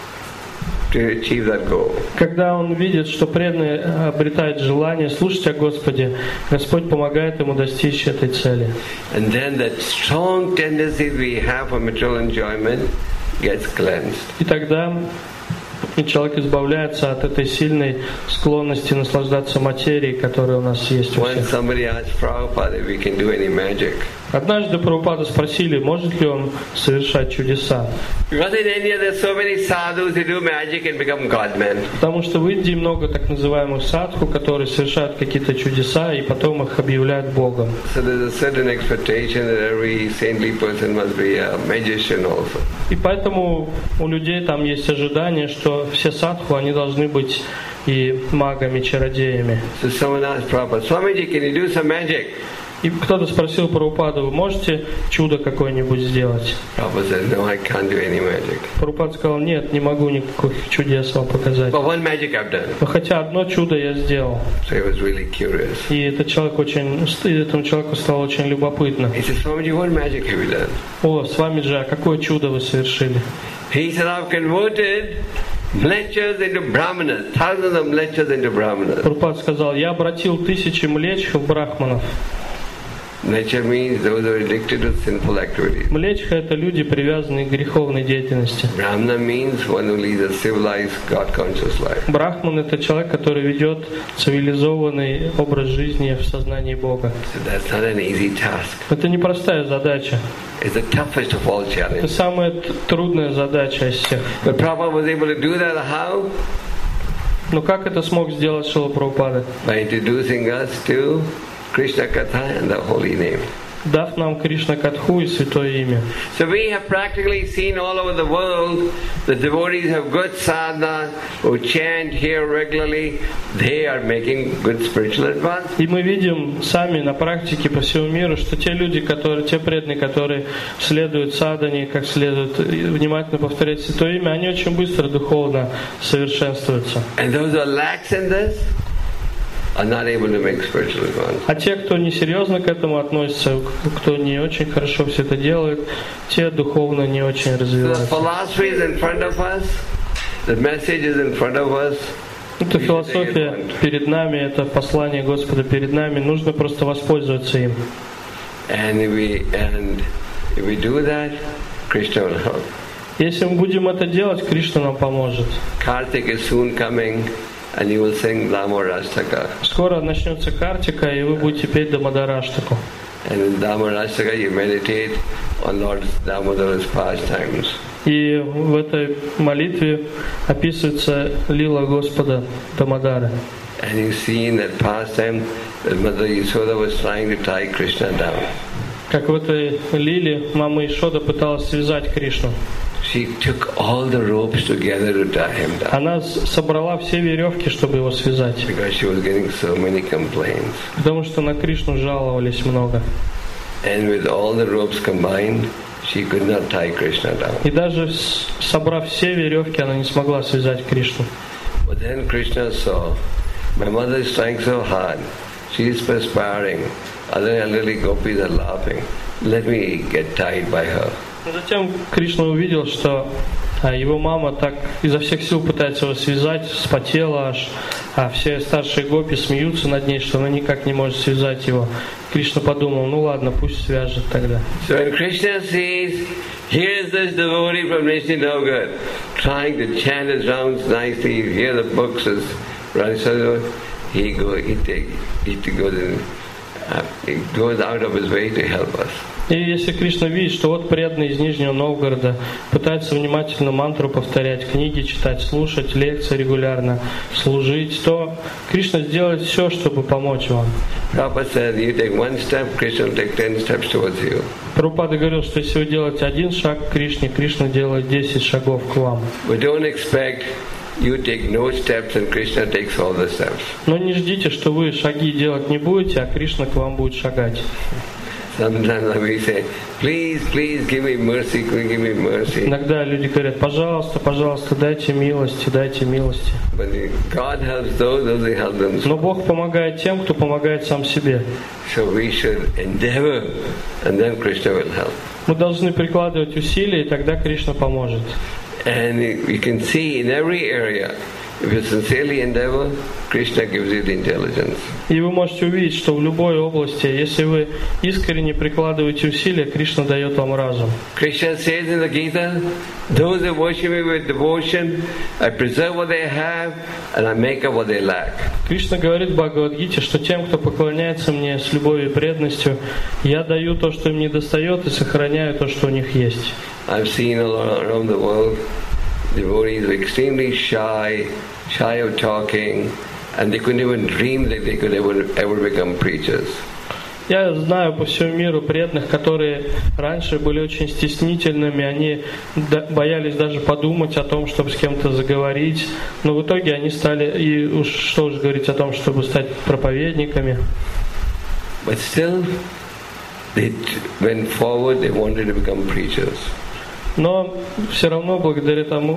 to achieve that goal. Когда он видит, что преданный обретает желание слушать о Господе, Господь помогает ему достичь этой цели. And then that strong tendency we have for material enjoyment gets cleansed. И тогда человек избавляется от этой сильной склонности наслаждаться материей, которая у нас есть у Once всех. somebody asked Prabhupada if we can do any magic, Однажды Прабхупаду спросили, может ли он совершать чудеса. Because in India there's so many sadhus who do magic and become godmen. Потому что в Индии много так называемых садху, которые совершают какие-то чудеса и потом их объявляют Богом. So there's a certain expectation that every saintly person must be a magician also. И поэтому у людей там есть ожидание, что все садху, они должны быть и магами, чародеями. So someone asked Prabhupada, Swamiji, can you do some magic? И кто-то спросил Прабхупаду, вы можете чудо какое-нибудь сделать? Prabhupada said, no, I can't do any magic. Прабхупада сказал, нет, не могу никаких чудес вам показать. But one magic I've done. Но хотя одно чудо я сделал. So he was really curious. И этот человек очень, этому человеку стало очень любопытно. He said, Swamiji, what magic have you done? О, Свамиджи, а какое чудо вы совершили? He said, I've converted mlechas into brahmanas, thousands of mlechas into brahmanas. Прабхупада сказал, я обратил тысячи млеч в брахманов. Mlecha means those who are addicted to sinful activities. Млечха — это люди, привязанные к греховной деятельности. Brahmana means one who leads a civilized, God-conscious life. Брахман — это человек, который ведет цивилизованный образ жизни в сознании Бога. So that's not an easy task. Это непростая задача. It's the toughest of all Это challenges. самая т- трудная задача из всех. But Prabhupada was able to do that how? Но как это смог сделать Шрила Прабхупада? By introducing us to Krishna Katha and the holy name. Дав нам Кришна Катху и святое имя. So we have practically seen all over the world the devotees have good sadhana who chant here regularly. They are making good spiritual advance. И мы видим сами на практике по всему миру, что те люди, которые, те преданные, которые следуют садхане, как следует внимательно повторять святое имя, они очень быстро духовно совершенствуются. And those who are lax in this are not able to make spiritual advance. А те, кто несерьезно к этому относится, кто не очень хорошо все это делает, те духовно не очень So the развиваются. philosophy is in front of us, the message is in front of us. Это философия перед нами, это послание Господа перед нами, нужно просто воспользоваться им. And if we and if we do that, Krishna will help. Если мы будем это делать, Кришна нам поможет. Kartik is soon coming, and you will sing Damodarastaka. Скоро начнется Картика, и вы будете петь Дамодараштаку. And in Damodarastaka you meditate on Lord Damodar's pastimes. И в этой молитве описывается лила Господа Дамодара. And you see in that pastime that Mother Yashoda was trying to tie Krishna down. Как в этой лиле мама Ишода пыталась связать Кришну. She took all the ropes together to tie him down Она с- собрала все веревки, чтобы его связать, because she was getting so many complaints. потому что на Кришну жаловались много. And with all the ropes combined, she could not tie Krishna down. И даже с- собрав все веревки, она не смогла связать Кришну. But then Krishna saw, my mother is trying so hard. She is perspiring. Other elderly gopis are laughing. Let me get tied by her. Затем Кришна увидел, что а, его мама так изо всех сил пытается его связать, вспотела аж, а все старшие гопи смеются над ней, что она никак не может связать его. Кришна подумал, ну ладно, пусть свяжет тогда. So when Krishna sees, here's this devotee from Nishni Navgat trying to chant his rounds nicely, you hear the books as Radha, he go, he take, he goes in, uh, he goes out of his way to help us. И если Кришна видит, что вот преданный из Нижнего Новгорода пытается внимательно мантру повторять, книги читать, слушать лекции регулярно, служить, то Кришна сделает все, чтобы помочь вам. Prabhupada said, you take one step, Krishna will take ten steps towards you. Прабхупада говорил, что если вы делаете один шаг к Кришне, Кришна делает десять шагов к вам. But don't expect you take no steps and Krishna takes all the steps. Но не ждите, что вы шаги делать не будете, а Кришна к вам будет шагать. Sometimes we say, please, please give me mercy, give me mercy. Иногда люди говорят, пожалуйста, пожалуйста, дайте милости, дайте милости. But God helps those, those who help themselves. Но Бог помогает тем, кто помогает сам себе. So we should endeavor, and then Krishna will help. Мы должны прикладывать усилия, и тогда Кришна поможет. And you can see in every area, If you sincerely endeavor, Krishna gives you the intelligence. И вы можете увидеть, что в любой области, если вы искренне прикладываете усилия, Кришна дает вам разум. Krishna says in the Gita, those who worship me with devotion, I preserve what they have and I make up what they lack. Кришна говорит в Бхагавад-гите, что тем, кто поклоняется мне с любовью и преданностью, я даю то, что им недостает, и сохраняю то, что у них есть. I've seen all around the world devotees were extremely shy, shy of talking, and they couldn't even dream that they could ever, ever become preachers. Я знаю по всему миру преданных, которые раньше были очень стеснительными, они боялись даже подумать о том, чтобы с кем-то заговорить, но в итоге они стали, и уж что уж говорить о том, чтобы стать проповедниками. But still, they went forward, they wanted to become preachers. Но все равно благодаря тому,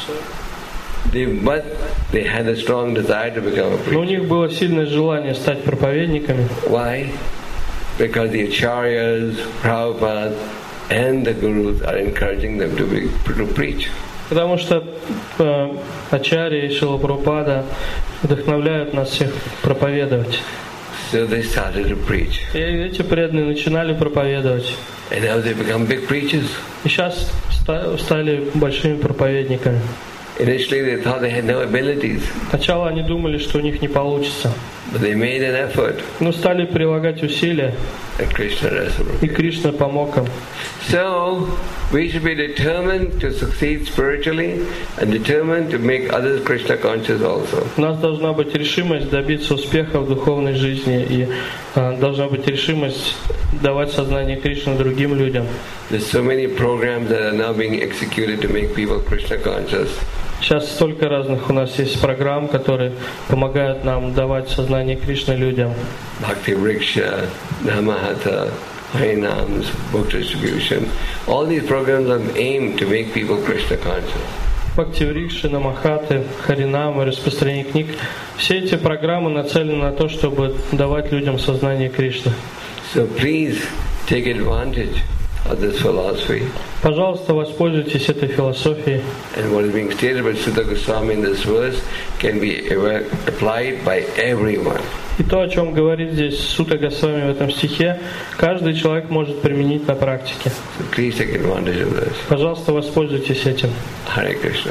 They, but they had a strong desire to become a но у preacher. них было сильное желание стать проповедниками. Why? Because the acharyas, Prabhupada, and the gurus are encouraging them to be to preach. Потому что э, ачарьи и Шрила Прабхупада вдохновляют нас всех проповедовать. So they started to preach. И эти преданные начинали проповедовать. And now they become big preachers. И сейчас ста- стали большими проповедниками. Initially they thought they had no abilities, Сначала они думали, что у них не получится. but they made an effort, Но стали прилагать усилия, and Krishna и reciprocated. Кришна помог им. So we should be determined to succeed spiritually and determined to make others Krishna conscious also. У нас должна быть решимость добиться успеха в духовной жизни, и э, должна быть решимость давать сознание Кришны другим людям. There's so many programs that are now being executed to make people Krishna conscious. Сейчас столько разных у нас есть программ, которые помогают нам давать сознание Кришны людям. Bhakti Vriksha, Namahata, Harinams, book distribution. All these programs are aimed to make people Krishna conscious. Бхакти-врикши, Намахаты, Харинамы, распространение книг. Все эти программы нацелены на то, чтобы давать людям сознание Кришны. So please take advantage of this philosophy. Пожалуйста, воспользуйтесь этой философией. And what is being stated by Sutta Goswami in this verse can be ever applied by everyone. И то, о чем говорит здесь Сутта Госвами в этом стихе, каждый человек может применить на практике. So please take advantage of this. Пожалуйста, воспользуйтесь этим. Hare Krishna.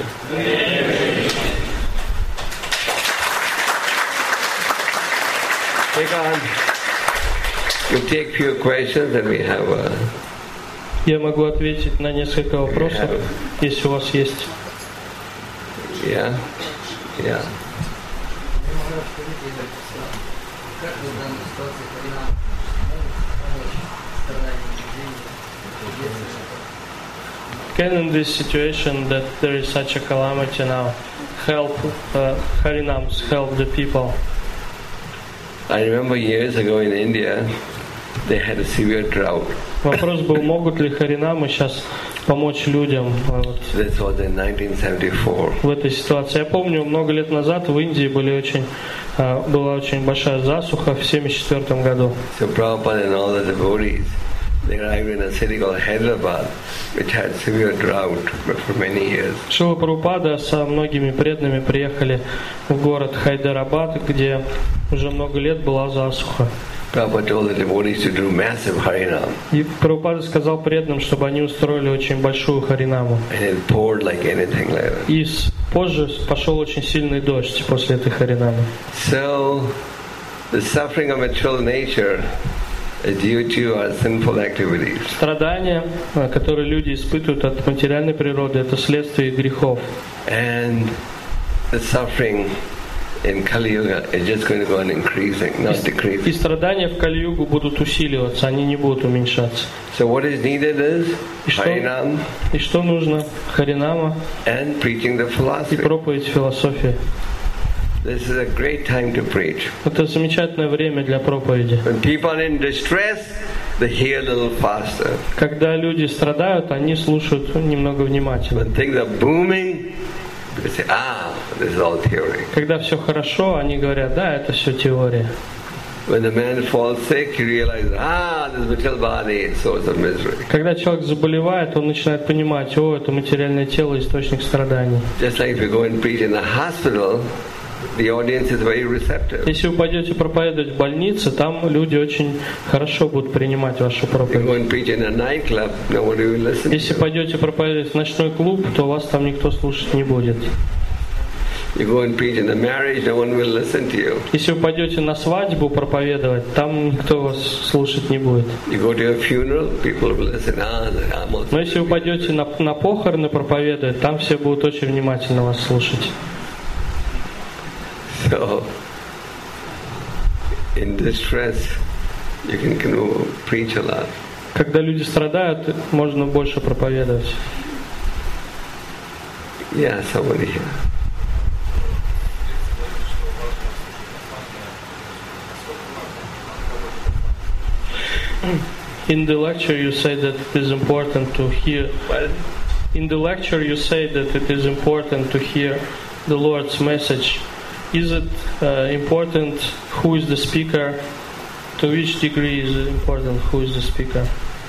Take on. We'll take few questions and we have a Я могу ответить на несколько вопросов, если у вас есть. yeah, yeah. Как вы в данной ситуации Харинам помочь страданию людей? Can in this situation that there is such a calamity now, help uh, Harinams help the people? I remember years ago in India, they had a severe drought. Вопрос был, могут ли Харинамы сейчас помочь людям а, вот, This was in nineteen seventy-four. в этой ситуации. Я помню, много лет назад в Индии были очень, а, была очень большая засуха в семьдесят четвёртом году. So Prabhupada and all the devotees, they arrived in a city called Hyderabad, which had severe drought for many years. Шрила Прабхупада со многими преданными приехали в город Хайдарабад, где уже много лет была засуха. Prabhupada told the devotees to do massive Harinam, И Прабхупада сказал преданным, чтобы они устроили очень большую Харинаму. and it poured like anything like that. И с- позже пошел очень сильный дождь после этой Харинамы. So the suffering of material nature is due to our sinful activities. Страдания, а, которые люди испытывают от материальной природы, это следствие грехов. And the suffering in Kali Yuga is just going to go on increasing, not И decreasing. страдания в Кали-югу будут усиливаться, они не будут уменьшаться. So what is needed is И что, Harinam и что нужно? Харинама and preaching the и philosophy. проповедь философии. This is a great time to preach. Это замечательное время для проповеди. When people are in distress, they hear a little faster. Когда люди страдают, они слушают немного внимательно. When things are booming, they say, ah, this is all theory. Когда все хорошо, они говорят, да, это все теория. When the man falls sick, he realizes, ah, this material body is source of misery. Когда человек заболевает, он начинает понимать, о, это материальное тело источник страданий. Just like if you go and preach in a hospital, the audience is very receptive. Если вы пойдете проповедовать в больнице, там люди очень хорошо будут принимать вашу If you go проповедь. and preach in a nightclub, nobody will listen. Если пойдете проповедовать в ночной клуб, то вас там никто слушать не будет. You go and preach in a marriage, no one will listen to you. Если вы пойдете на свадьбу проповедовать, там никто вас слушать не будет. You go to a funeral, people will listen. Ah, I'm also. Но если вы пойдете на, на похороны проповедовать, там все будут очень внимательно вас слушать. So, in distress, you can, can preach a lot. Когда люди страдают, можно больше проповедовать. Yeah, somebody here. In the lecture you say that it is important to hear. In the lecture you say that it is important to hear the Lord's message. Is it uh, important who is the speaker? To which degree is it important who is the speaker?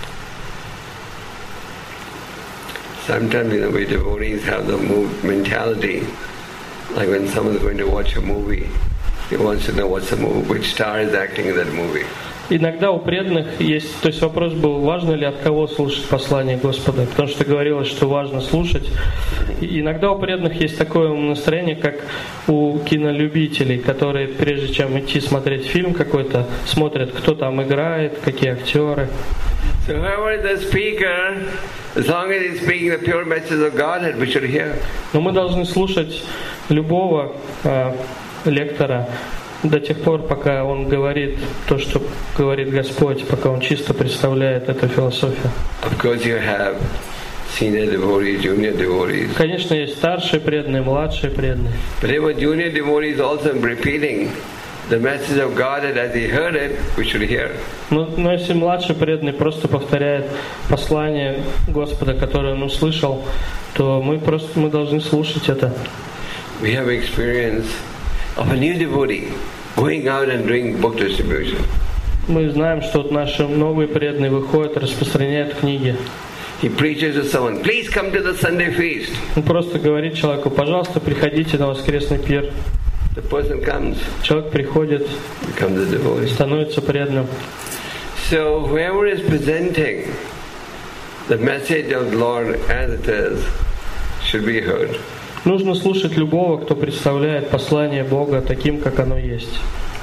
Sometimes, you know, we devotees have the move mentality. Like when someone is going to watch a movie, he wants to know what's the movie, which star is acting in that movie. Иногда у преданных есть, то есть вопрос был, важно ли от кого слушать послание Господа, потому что говорилось, что важно слушать. И иногда у преданных есть такое настроение, как у кинолюбителей, которые прежде чем идти смотреть фильм какой-то, смотрят, кто там играет, какие актеры. So whoever is the speaker, as long as he's speaking the pure message of Godhead, we should hear. Но мы должны слушать любого э, лектора до тех пор, пока он говорит то, что говорит Господь, пока он чисто представляет эту философию. Of course, you have senior devotees, junior devotees. Конечно, есть старшие преданные, младшие преданные. But if a junior devotee is also repeating the message of Godhead as he heard it, we should hear. Но, но если младший преданный просто повторяет послание Господа, которое он услышал, то мы просто мы должны слушать это. We have experience of a new devotee going out and doing book distribution. Мы знаем, что вот наши новые преданные выходят, распространяют книги. He preaches to someone, please come to the Sunday feast. Он просто говорит человеку, пожалуйста, приходите на воскресный пир. The person comes, Человек приходит, becomes a devotee. становится преданным. So whoever is presenting the message of the Lord as it is should be heard. Нужно слушать любого, кто представляет послание Бога таким, как оно есть.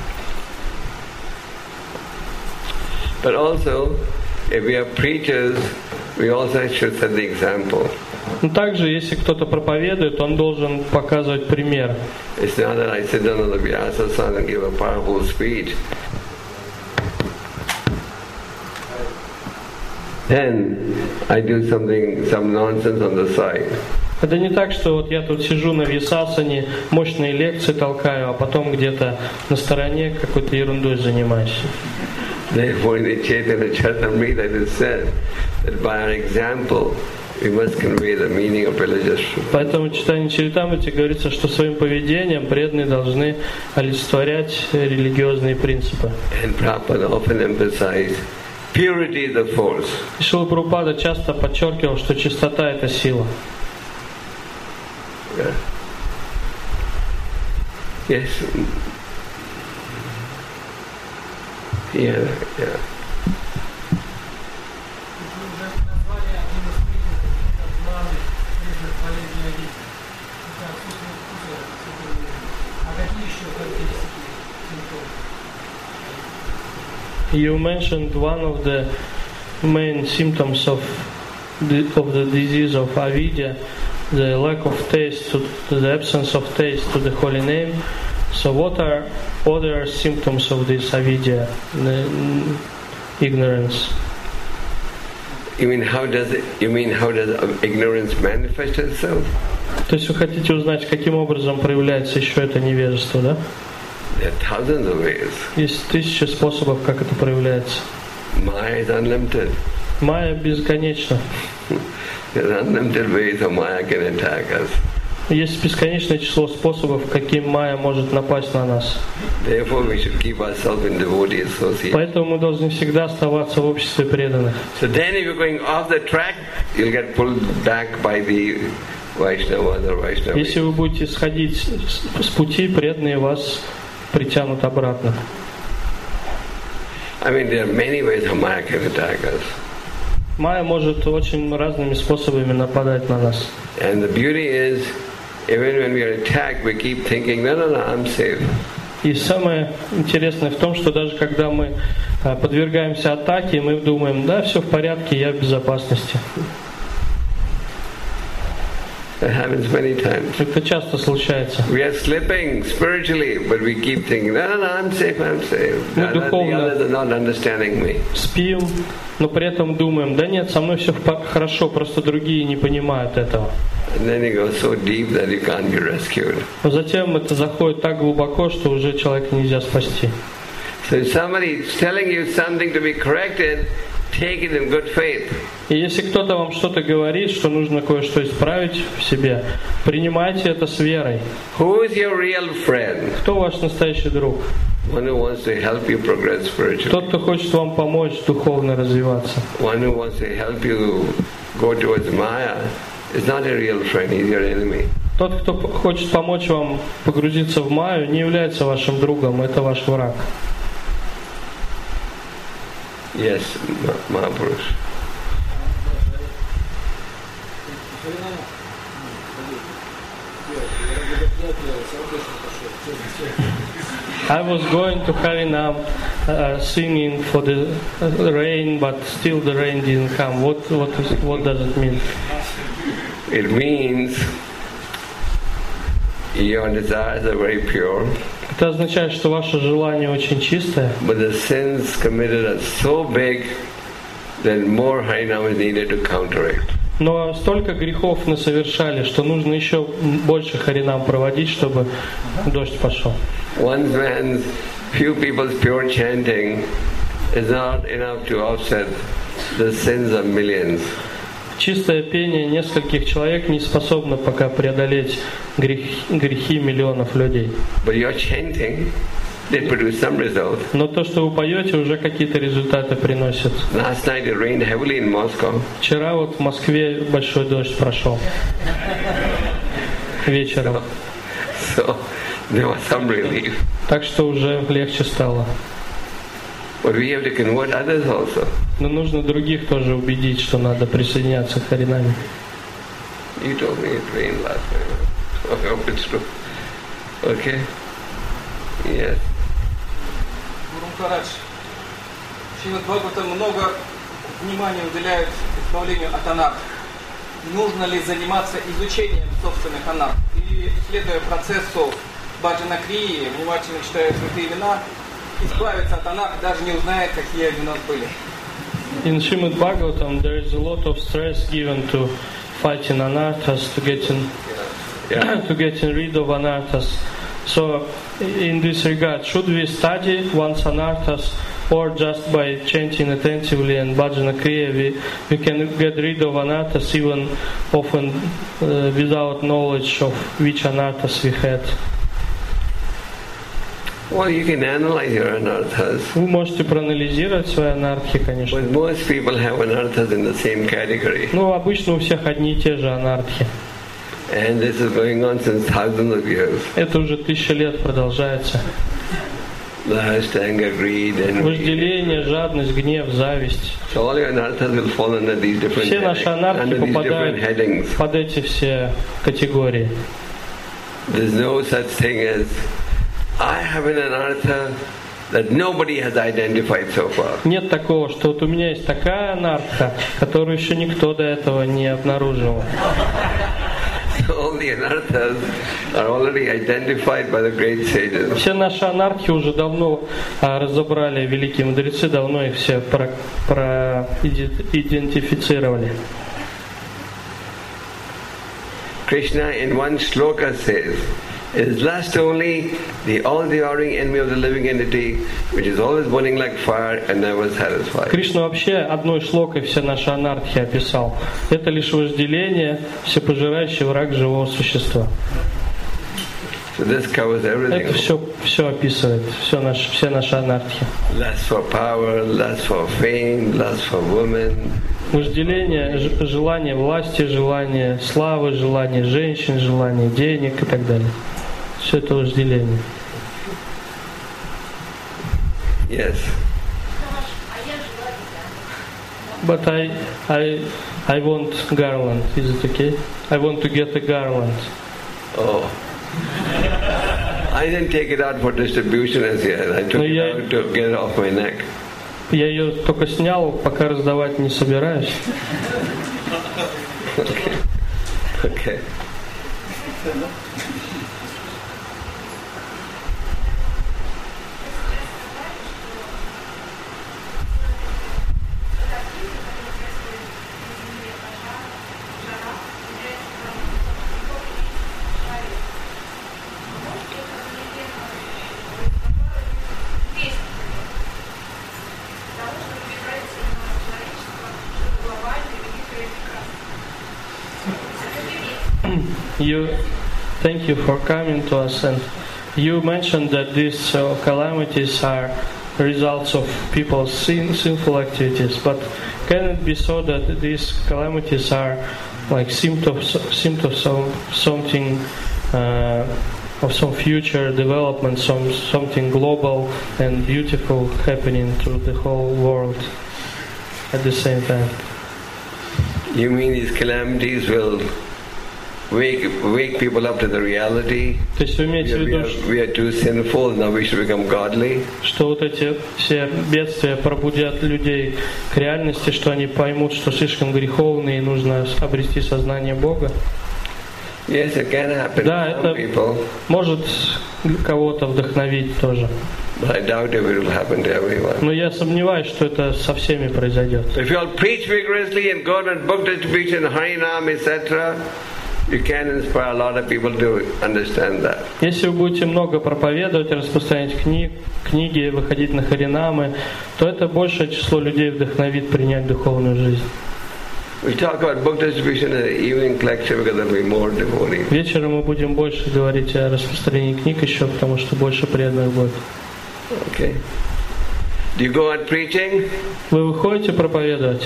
But also, if we are preachers, we also should set the example. Но также, если кто-то проповедует, он должен показывать пример. It's not that I sit down on the Vyasa sun and give a powerful speech. Then I do something, some nonsense on the side. Это не так, что вот я тут сижу на висасане, мощные лекции толкаю, а потом где-то на стороне какой-то ерундой занимаюсь. Therefore, in the Chaitanya Charitamrita it is said that by our example we must convey the meaning of religious truth. Поэтому в читании Чаритамрити говорится, что своим поведением преданные должны олицетворять религиозные принципы. And Prabhupada often emphasized purity is the force. И Шрила Прабхупада часто подчеркивал, что чистота – это сила. Yeah. Yes. Yeah, yeah. You mentioned one of the main symptoms of the, of the disease of avidya, the lack of taste, to, the absence of taste to the holy name. So what are other symptoms of this avidya, the ignorance? You mean how does it, you mean how does ignorance manifest itself? То есть вы хотите узнать, каким образом проявляется еще это невежество, да? There are thousands of ways. Есть тысячи способов, как это проявляется. Maya is unlimited. Майя безконечна. There are unlimited ways of Maya can attack us. Есть бесконечное число способов, каким майя может напасть на нас. Therefore, we should keep ourselves in devotee association. Поэтому мы должны всегда оставаться в обществе преданных. So then, if you're going off the track, you'll get pulled back by the Vaishnavas or Vaishnavis. Если вы будете сходить с, с пути, преданные вас притянут обратно. I mean, there are many ways how Maya can attack us. Майя может очень разными способами нападать на нас. And the beauty is, even when we are attacked, we keep thinking, no, no, no, I'm safe. И самое интересное в том, что даже когда мы подвергаемся атаке, мы думаем, да, все в порядке, я в безопасности. That happens many times. Это часто случается. We are slipping spiritually, but we keep thinking, no, no, no, I'm safe, I'm safe. Мы No, no, the духовно others are not understanding me. спим, но при этом думаем, да нет, со мной все хорошо, просто другие не понимают этого. And then it goes so deep that you can't be rescued. Но затем это заходит так глубоко, что уже человека нельзя спасти. So if somebody is telling you something to be corrected, take it in good faith. И если кто-то вам что-то говорит, что нужно кое-что исправить в себе, принимайте это с верой. Who is your real friend? Кто ваш настоящий друг? One who wants to help you progress spiritually. Тот, кто хочет вам помочь духовно развиваться. One who wants to help you go towards Maya is not a real friend, he's your enemy. Тот, кто хочет помочь вам погрузиться в майю, не является вашим другом, это ваш враг. Yes, Mahapurush. I was going to Harinam uh, singing for the uh, rain, but still the rain didn't come. What what is, what does it mean? It means your desires are very pure, Это означает, что ваше желание очень чистое, but the sins committed are so big that more Harinam is needed to counteract. но столько грехов мы совершали, что нужно еще больше Харинам проводить, чтобы дождь пошел. One man's, few people's pure chanting is not enough to offset the sins of millions. Чистое пение нескольких человек не способно пока преодолеть грех, грехи миллионов людей. But your chanting did produce some result. Но то, что вы поете, уже какие-то результаты приносит. Last night it rained heavily in Moscow. Вчера вот в Москве большой дождь прошел. Вечером. So there was some relief. Так что уже легче стало. But we have to convert others also. Но нужно других тоже убедить, что надо присоединяться к Харинаме. You told me it rained last night. I hope it's true. Okay? Yes. Гуру Махарадж, Шримад Бхагаватам много внимания уделяют избавлению от анарх. Нужно ли заниматься изучением собственных анарх? Или, следуя процессу баджана крии, внимательно читая святые вина, избавиться от анарх, даже не узнает, какие они у нас были? In Srimad Bhagavatam, there is a lot of stress given to fighting anarthas, to getting Yeah. to getting rid of anarthas. So, in this regard, should we study one's anarthas, or just by chanting attentively and bhajana kriya, we, we can get rid of anarthas even often uh, without knowledge of which anarthas we had? Well, you can analyze your anarthas. Вы можете проанализировать свои анархи, конечно. But most people have anarthas in the same category. Но обычно у всех одни и те же анархи. And this is going on since thousands of years. Это уже тысячи лет продолжается. Lust, anger, greed, and Вожделение, жадность, гнев, зависть. so all your anarthas will fall under these different Все наши headings, анархи under these different попадают headings. под эти все категории. There's no such thing as I have an anartha that nobody has identified so far. Нет такого, что вот у меня есть такая анарха, которую еще никто до этого не обнаружил. All the anarthas are already identified by the great sages. Все наши анархи уже давно а, разобрали, великие мудрецы давно их все про, про идентифицировали. Krishna in one shloka says, is lust only, the all-devouring enemy of the living entity, which is always burning like fire and never satisfied. Кришна вообще одной шлокой все наши анархии описал. Это лишь вожделение, всепожирающий враг живого существа. So this covers everything. Это все, все описывает, все, наш, все наши анархии. Lust for power, lust for fame, lust for women. Вожделение, ж- желание власти, желание славы, желание женщин, желание денег и так далее. Все это вожделение. Yes. But I, I, I want garland. Is it okay? I want to get a garland. Oh. I didn't take it out for distribution as yet. I took No, it yeah. out to get it off my neck. Я ее только снял, пока раздавать не собираюсь. Okay. Okay. You, thank you for coming to us, and you mentioned that these uh, calamities are results of people's sin, sinful activities. But can it be so that these calamities are like symptoms, symptoms of something, uh, of some future development, some something global and beautiful happening to the whole world at the same time? You mean these calamities will wake wake people up to the reality? То есть вы We имеете в are, we виду, are, we are too sinful, now we should become godly? что вот эти все бедствия пробудят людей к реальности, что они поймут, что слишком греховны и нужно обрести сознание Бога? Yes, it can happen Да, to some это people, может кого-то вдохновить тоже. but I doubt if it will happen to everyone. Но я сомневаюсь, что это со всеми произойдет. If you all preach vigorously and go on book distribution, Harinam, et cetera, you can inspire a lot of people to understand that. Если вы будете много проповедовать, распространять книг, книги, выходить на харинамы, то это большее число людей вдохновит принять духовную жизнь. We'll talk about book distribution in the evening lecture because there will be more devotees. Вечером мы будем больше говорить о распространении книг еще, потому что больше преданных будет. Okay. Do you go on preaching? Вы выходите проповедовать?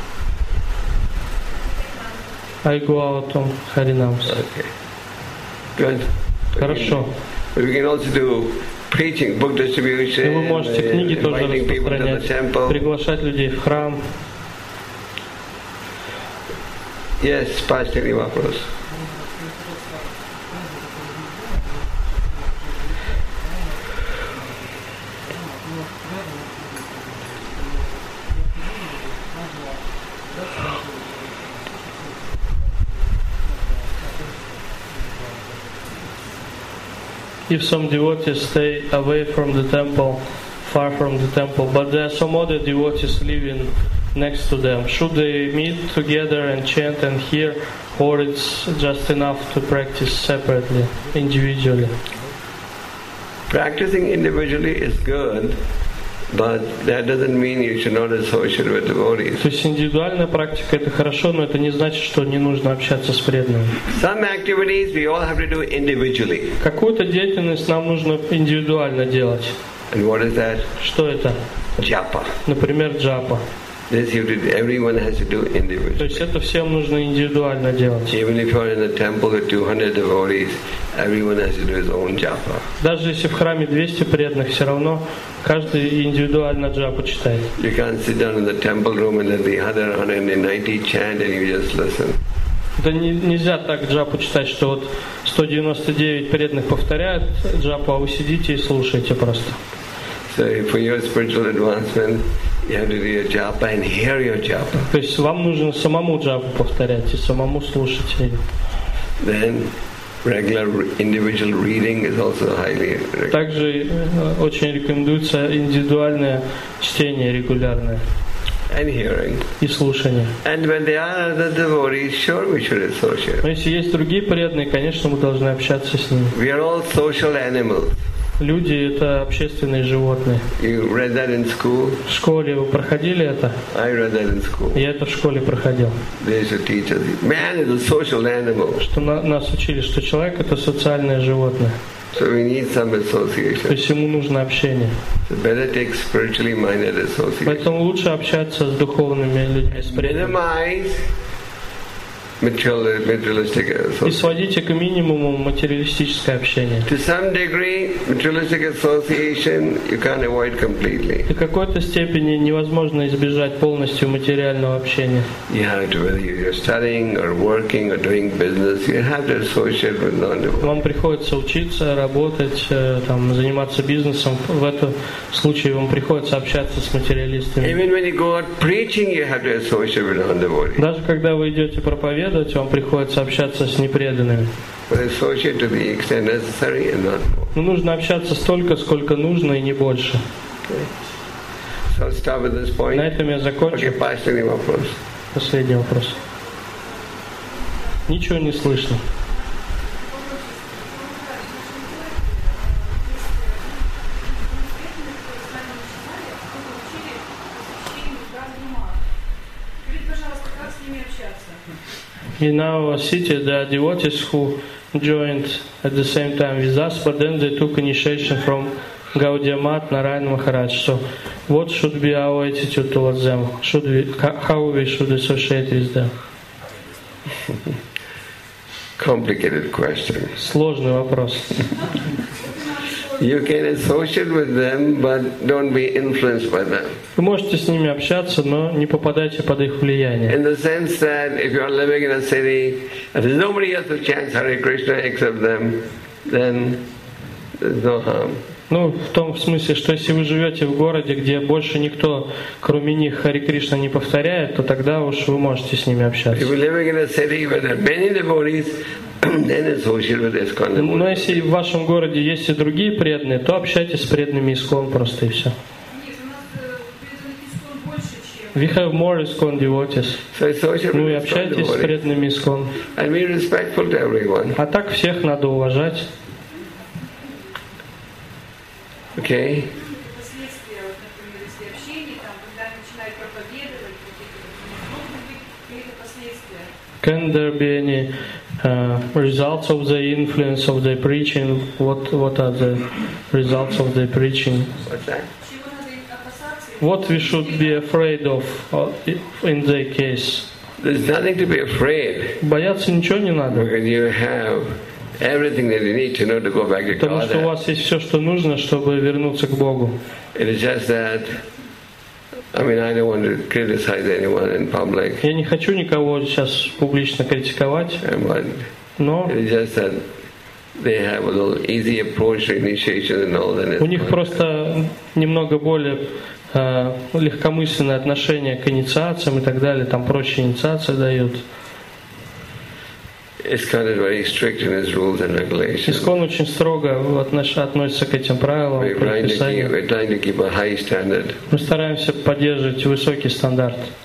I go out on Harinams. Okay. Good. Хорошо. But we can also do preaching, book И distribution, вы можете книги uh, тоже inviting people to the распространять, temple. приглашать людей в храм. Yes, Pastor вопрос. If some devotees stay away from the temple, far from the temple, but there are some other devotees living next to them, should they meet together and chant and hear, or it's just enough to practice separately, individually? Practicing individually is good, but that doesn't mean you should not associate with devotees. То есть индивидуальная практика это хорошо, но это не значит, что не нужно общаться с преданными. Some activities we all have to do individually. Какую-то деятельность нам нужно индивидуально делать. And what is that? Что это? Japa. Например, джапа. This you do, everyone has to do То individually. есть это всем нужно индивидуально делать. Even if you're in a temple with two hundred devotees, everyone has to do his own japa. Даже если в храме двести преданных, все равно каждый индивидуально джапу читает. You can't sit down in the temple room and let the other one hundred ninety chant and you just listen. Это не, нельзя так джапу читать, что вот сто девяносто девять преданных повторяют джапу, а вы сидите и слушаете просто. So for your spiritual advancement, you have to do your japa and hear your japa. То есть вам нужно самому джапу повторять и самому слушать ее. Then regular individual reading is also highly recommended. Также э, очень рекомендуется индивидуальное чтение регулярное. and hearing. и слушание. And when there are other devotees, sure we should associate. Но если есть другие преданные, конечно, мы должны общаться с ними. We are all social animals. Люди — это общественные животные. You read that in school? В школе вы проходили это? I read that in school. Я это в школе проходил. They used to teach us, man is a social animal. Что на, нас учили, что человек — это социальное животное. So we need some То association. есть ему нужно общение. So better take spiritually minded association. Поэтому лучше общаться с духовными людьми, с преданными. Minimize material- materialistic И association. сводите к минимуму материалистическое общение. To some degree, materialistic association you can't avoid completely. До какой-то степени невозможно избежать полностью материального общения. You have to, whether you're studying or working or doing business, you have to associate with non-devotees. Вам приходится учиться, работать, э, там, заниматься бизнесом. В этом случае вам приходится общаться с материалистами. Even when you go out preaching, you have to associate with non-devotees. Даже когда вы идете проповедовать, вам приходится общаться с непреданными. But associate to the extent necessary and not more. Но нужно общаться столько, сколько нужно, и не больше. So I'll stop at this point. На этом я закончу. Okay, последний вопрос. Последний вопрос. Ничего не слышно. In our city, there are devotees who joined at the same time with us, but then they took initiation from Gaudiya Math, Narayan Maharaj. So, what should be our attitude towards them? Should we, how we should associate with them? Complicated question. Сложный вопрос. You can associate with them, but don't be influenced by them. Вы можете с ними общаться, но не попадайте под их влияние. In the sense that if you are living in a city, if there's nobody else who chants Hare Krishna except them, then there's no harm. Ну, в том смысле, что если вы живете в городе, где больше никто, кроме них, Хари Кришна не повторяет, то тогда уж вы можете с ними общаться. If you're living in a city where there are many devotees, then associate with ISKCON devotees. Но если в вашем городе есть и другие преданные, то общайтесь с преданными ISKCON просто и все. We have more ISKCON devotees. So associate Ну и with ISKCON общайтесь с devotees. преданными ISKCON. And be respectful to everyone. А так всех надо уважать. Okay? Последствия, вот, например, если общение, там, когда начинают проповедовать, какие-то последствия. Can there be any uh, results of the influence of the preaching? What what are the results of the preaching? What's that? Чего надо опасаться? What we should be afraid of uh, in their case? There's nothing to be afraid Бояться ничего не надо, because you have everything that you need to know to go back to потому что у God. вас есть все, что нужно, чтобы вернуться к Богу. It is just that, I mean, I don't want to criticize anyone in public, Я не хочу никого сейчас публично критиковать, but но it is just that they have a little easy approach to initiation and all that. у них просто немного более э, легкомысленное отношение к инициациям и так далее, там проще инициации дают. ISKCON is very strict in its rules and regulations. ISKCON очень строго отнош- относится к этим правилам, We're trying to keep, предписаниям. we're trying to keep a high standard. Мы стараемся поддерживать высокий стандарт.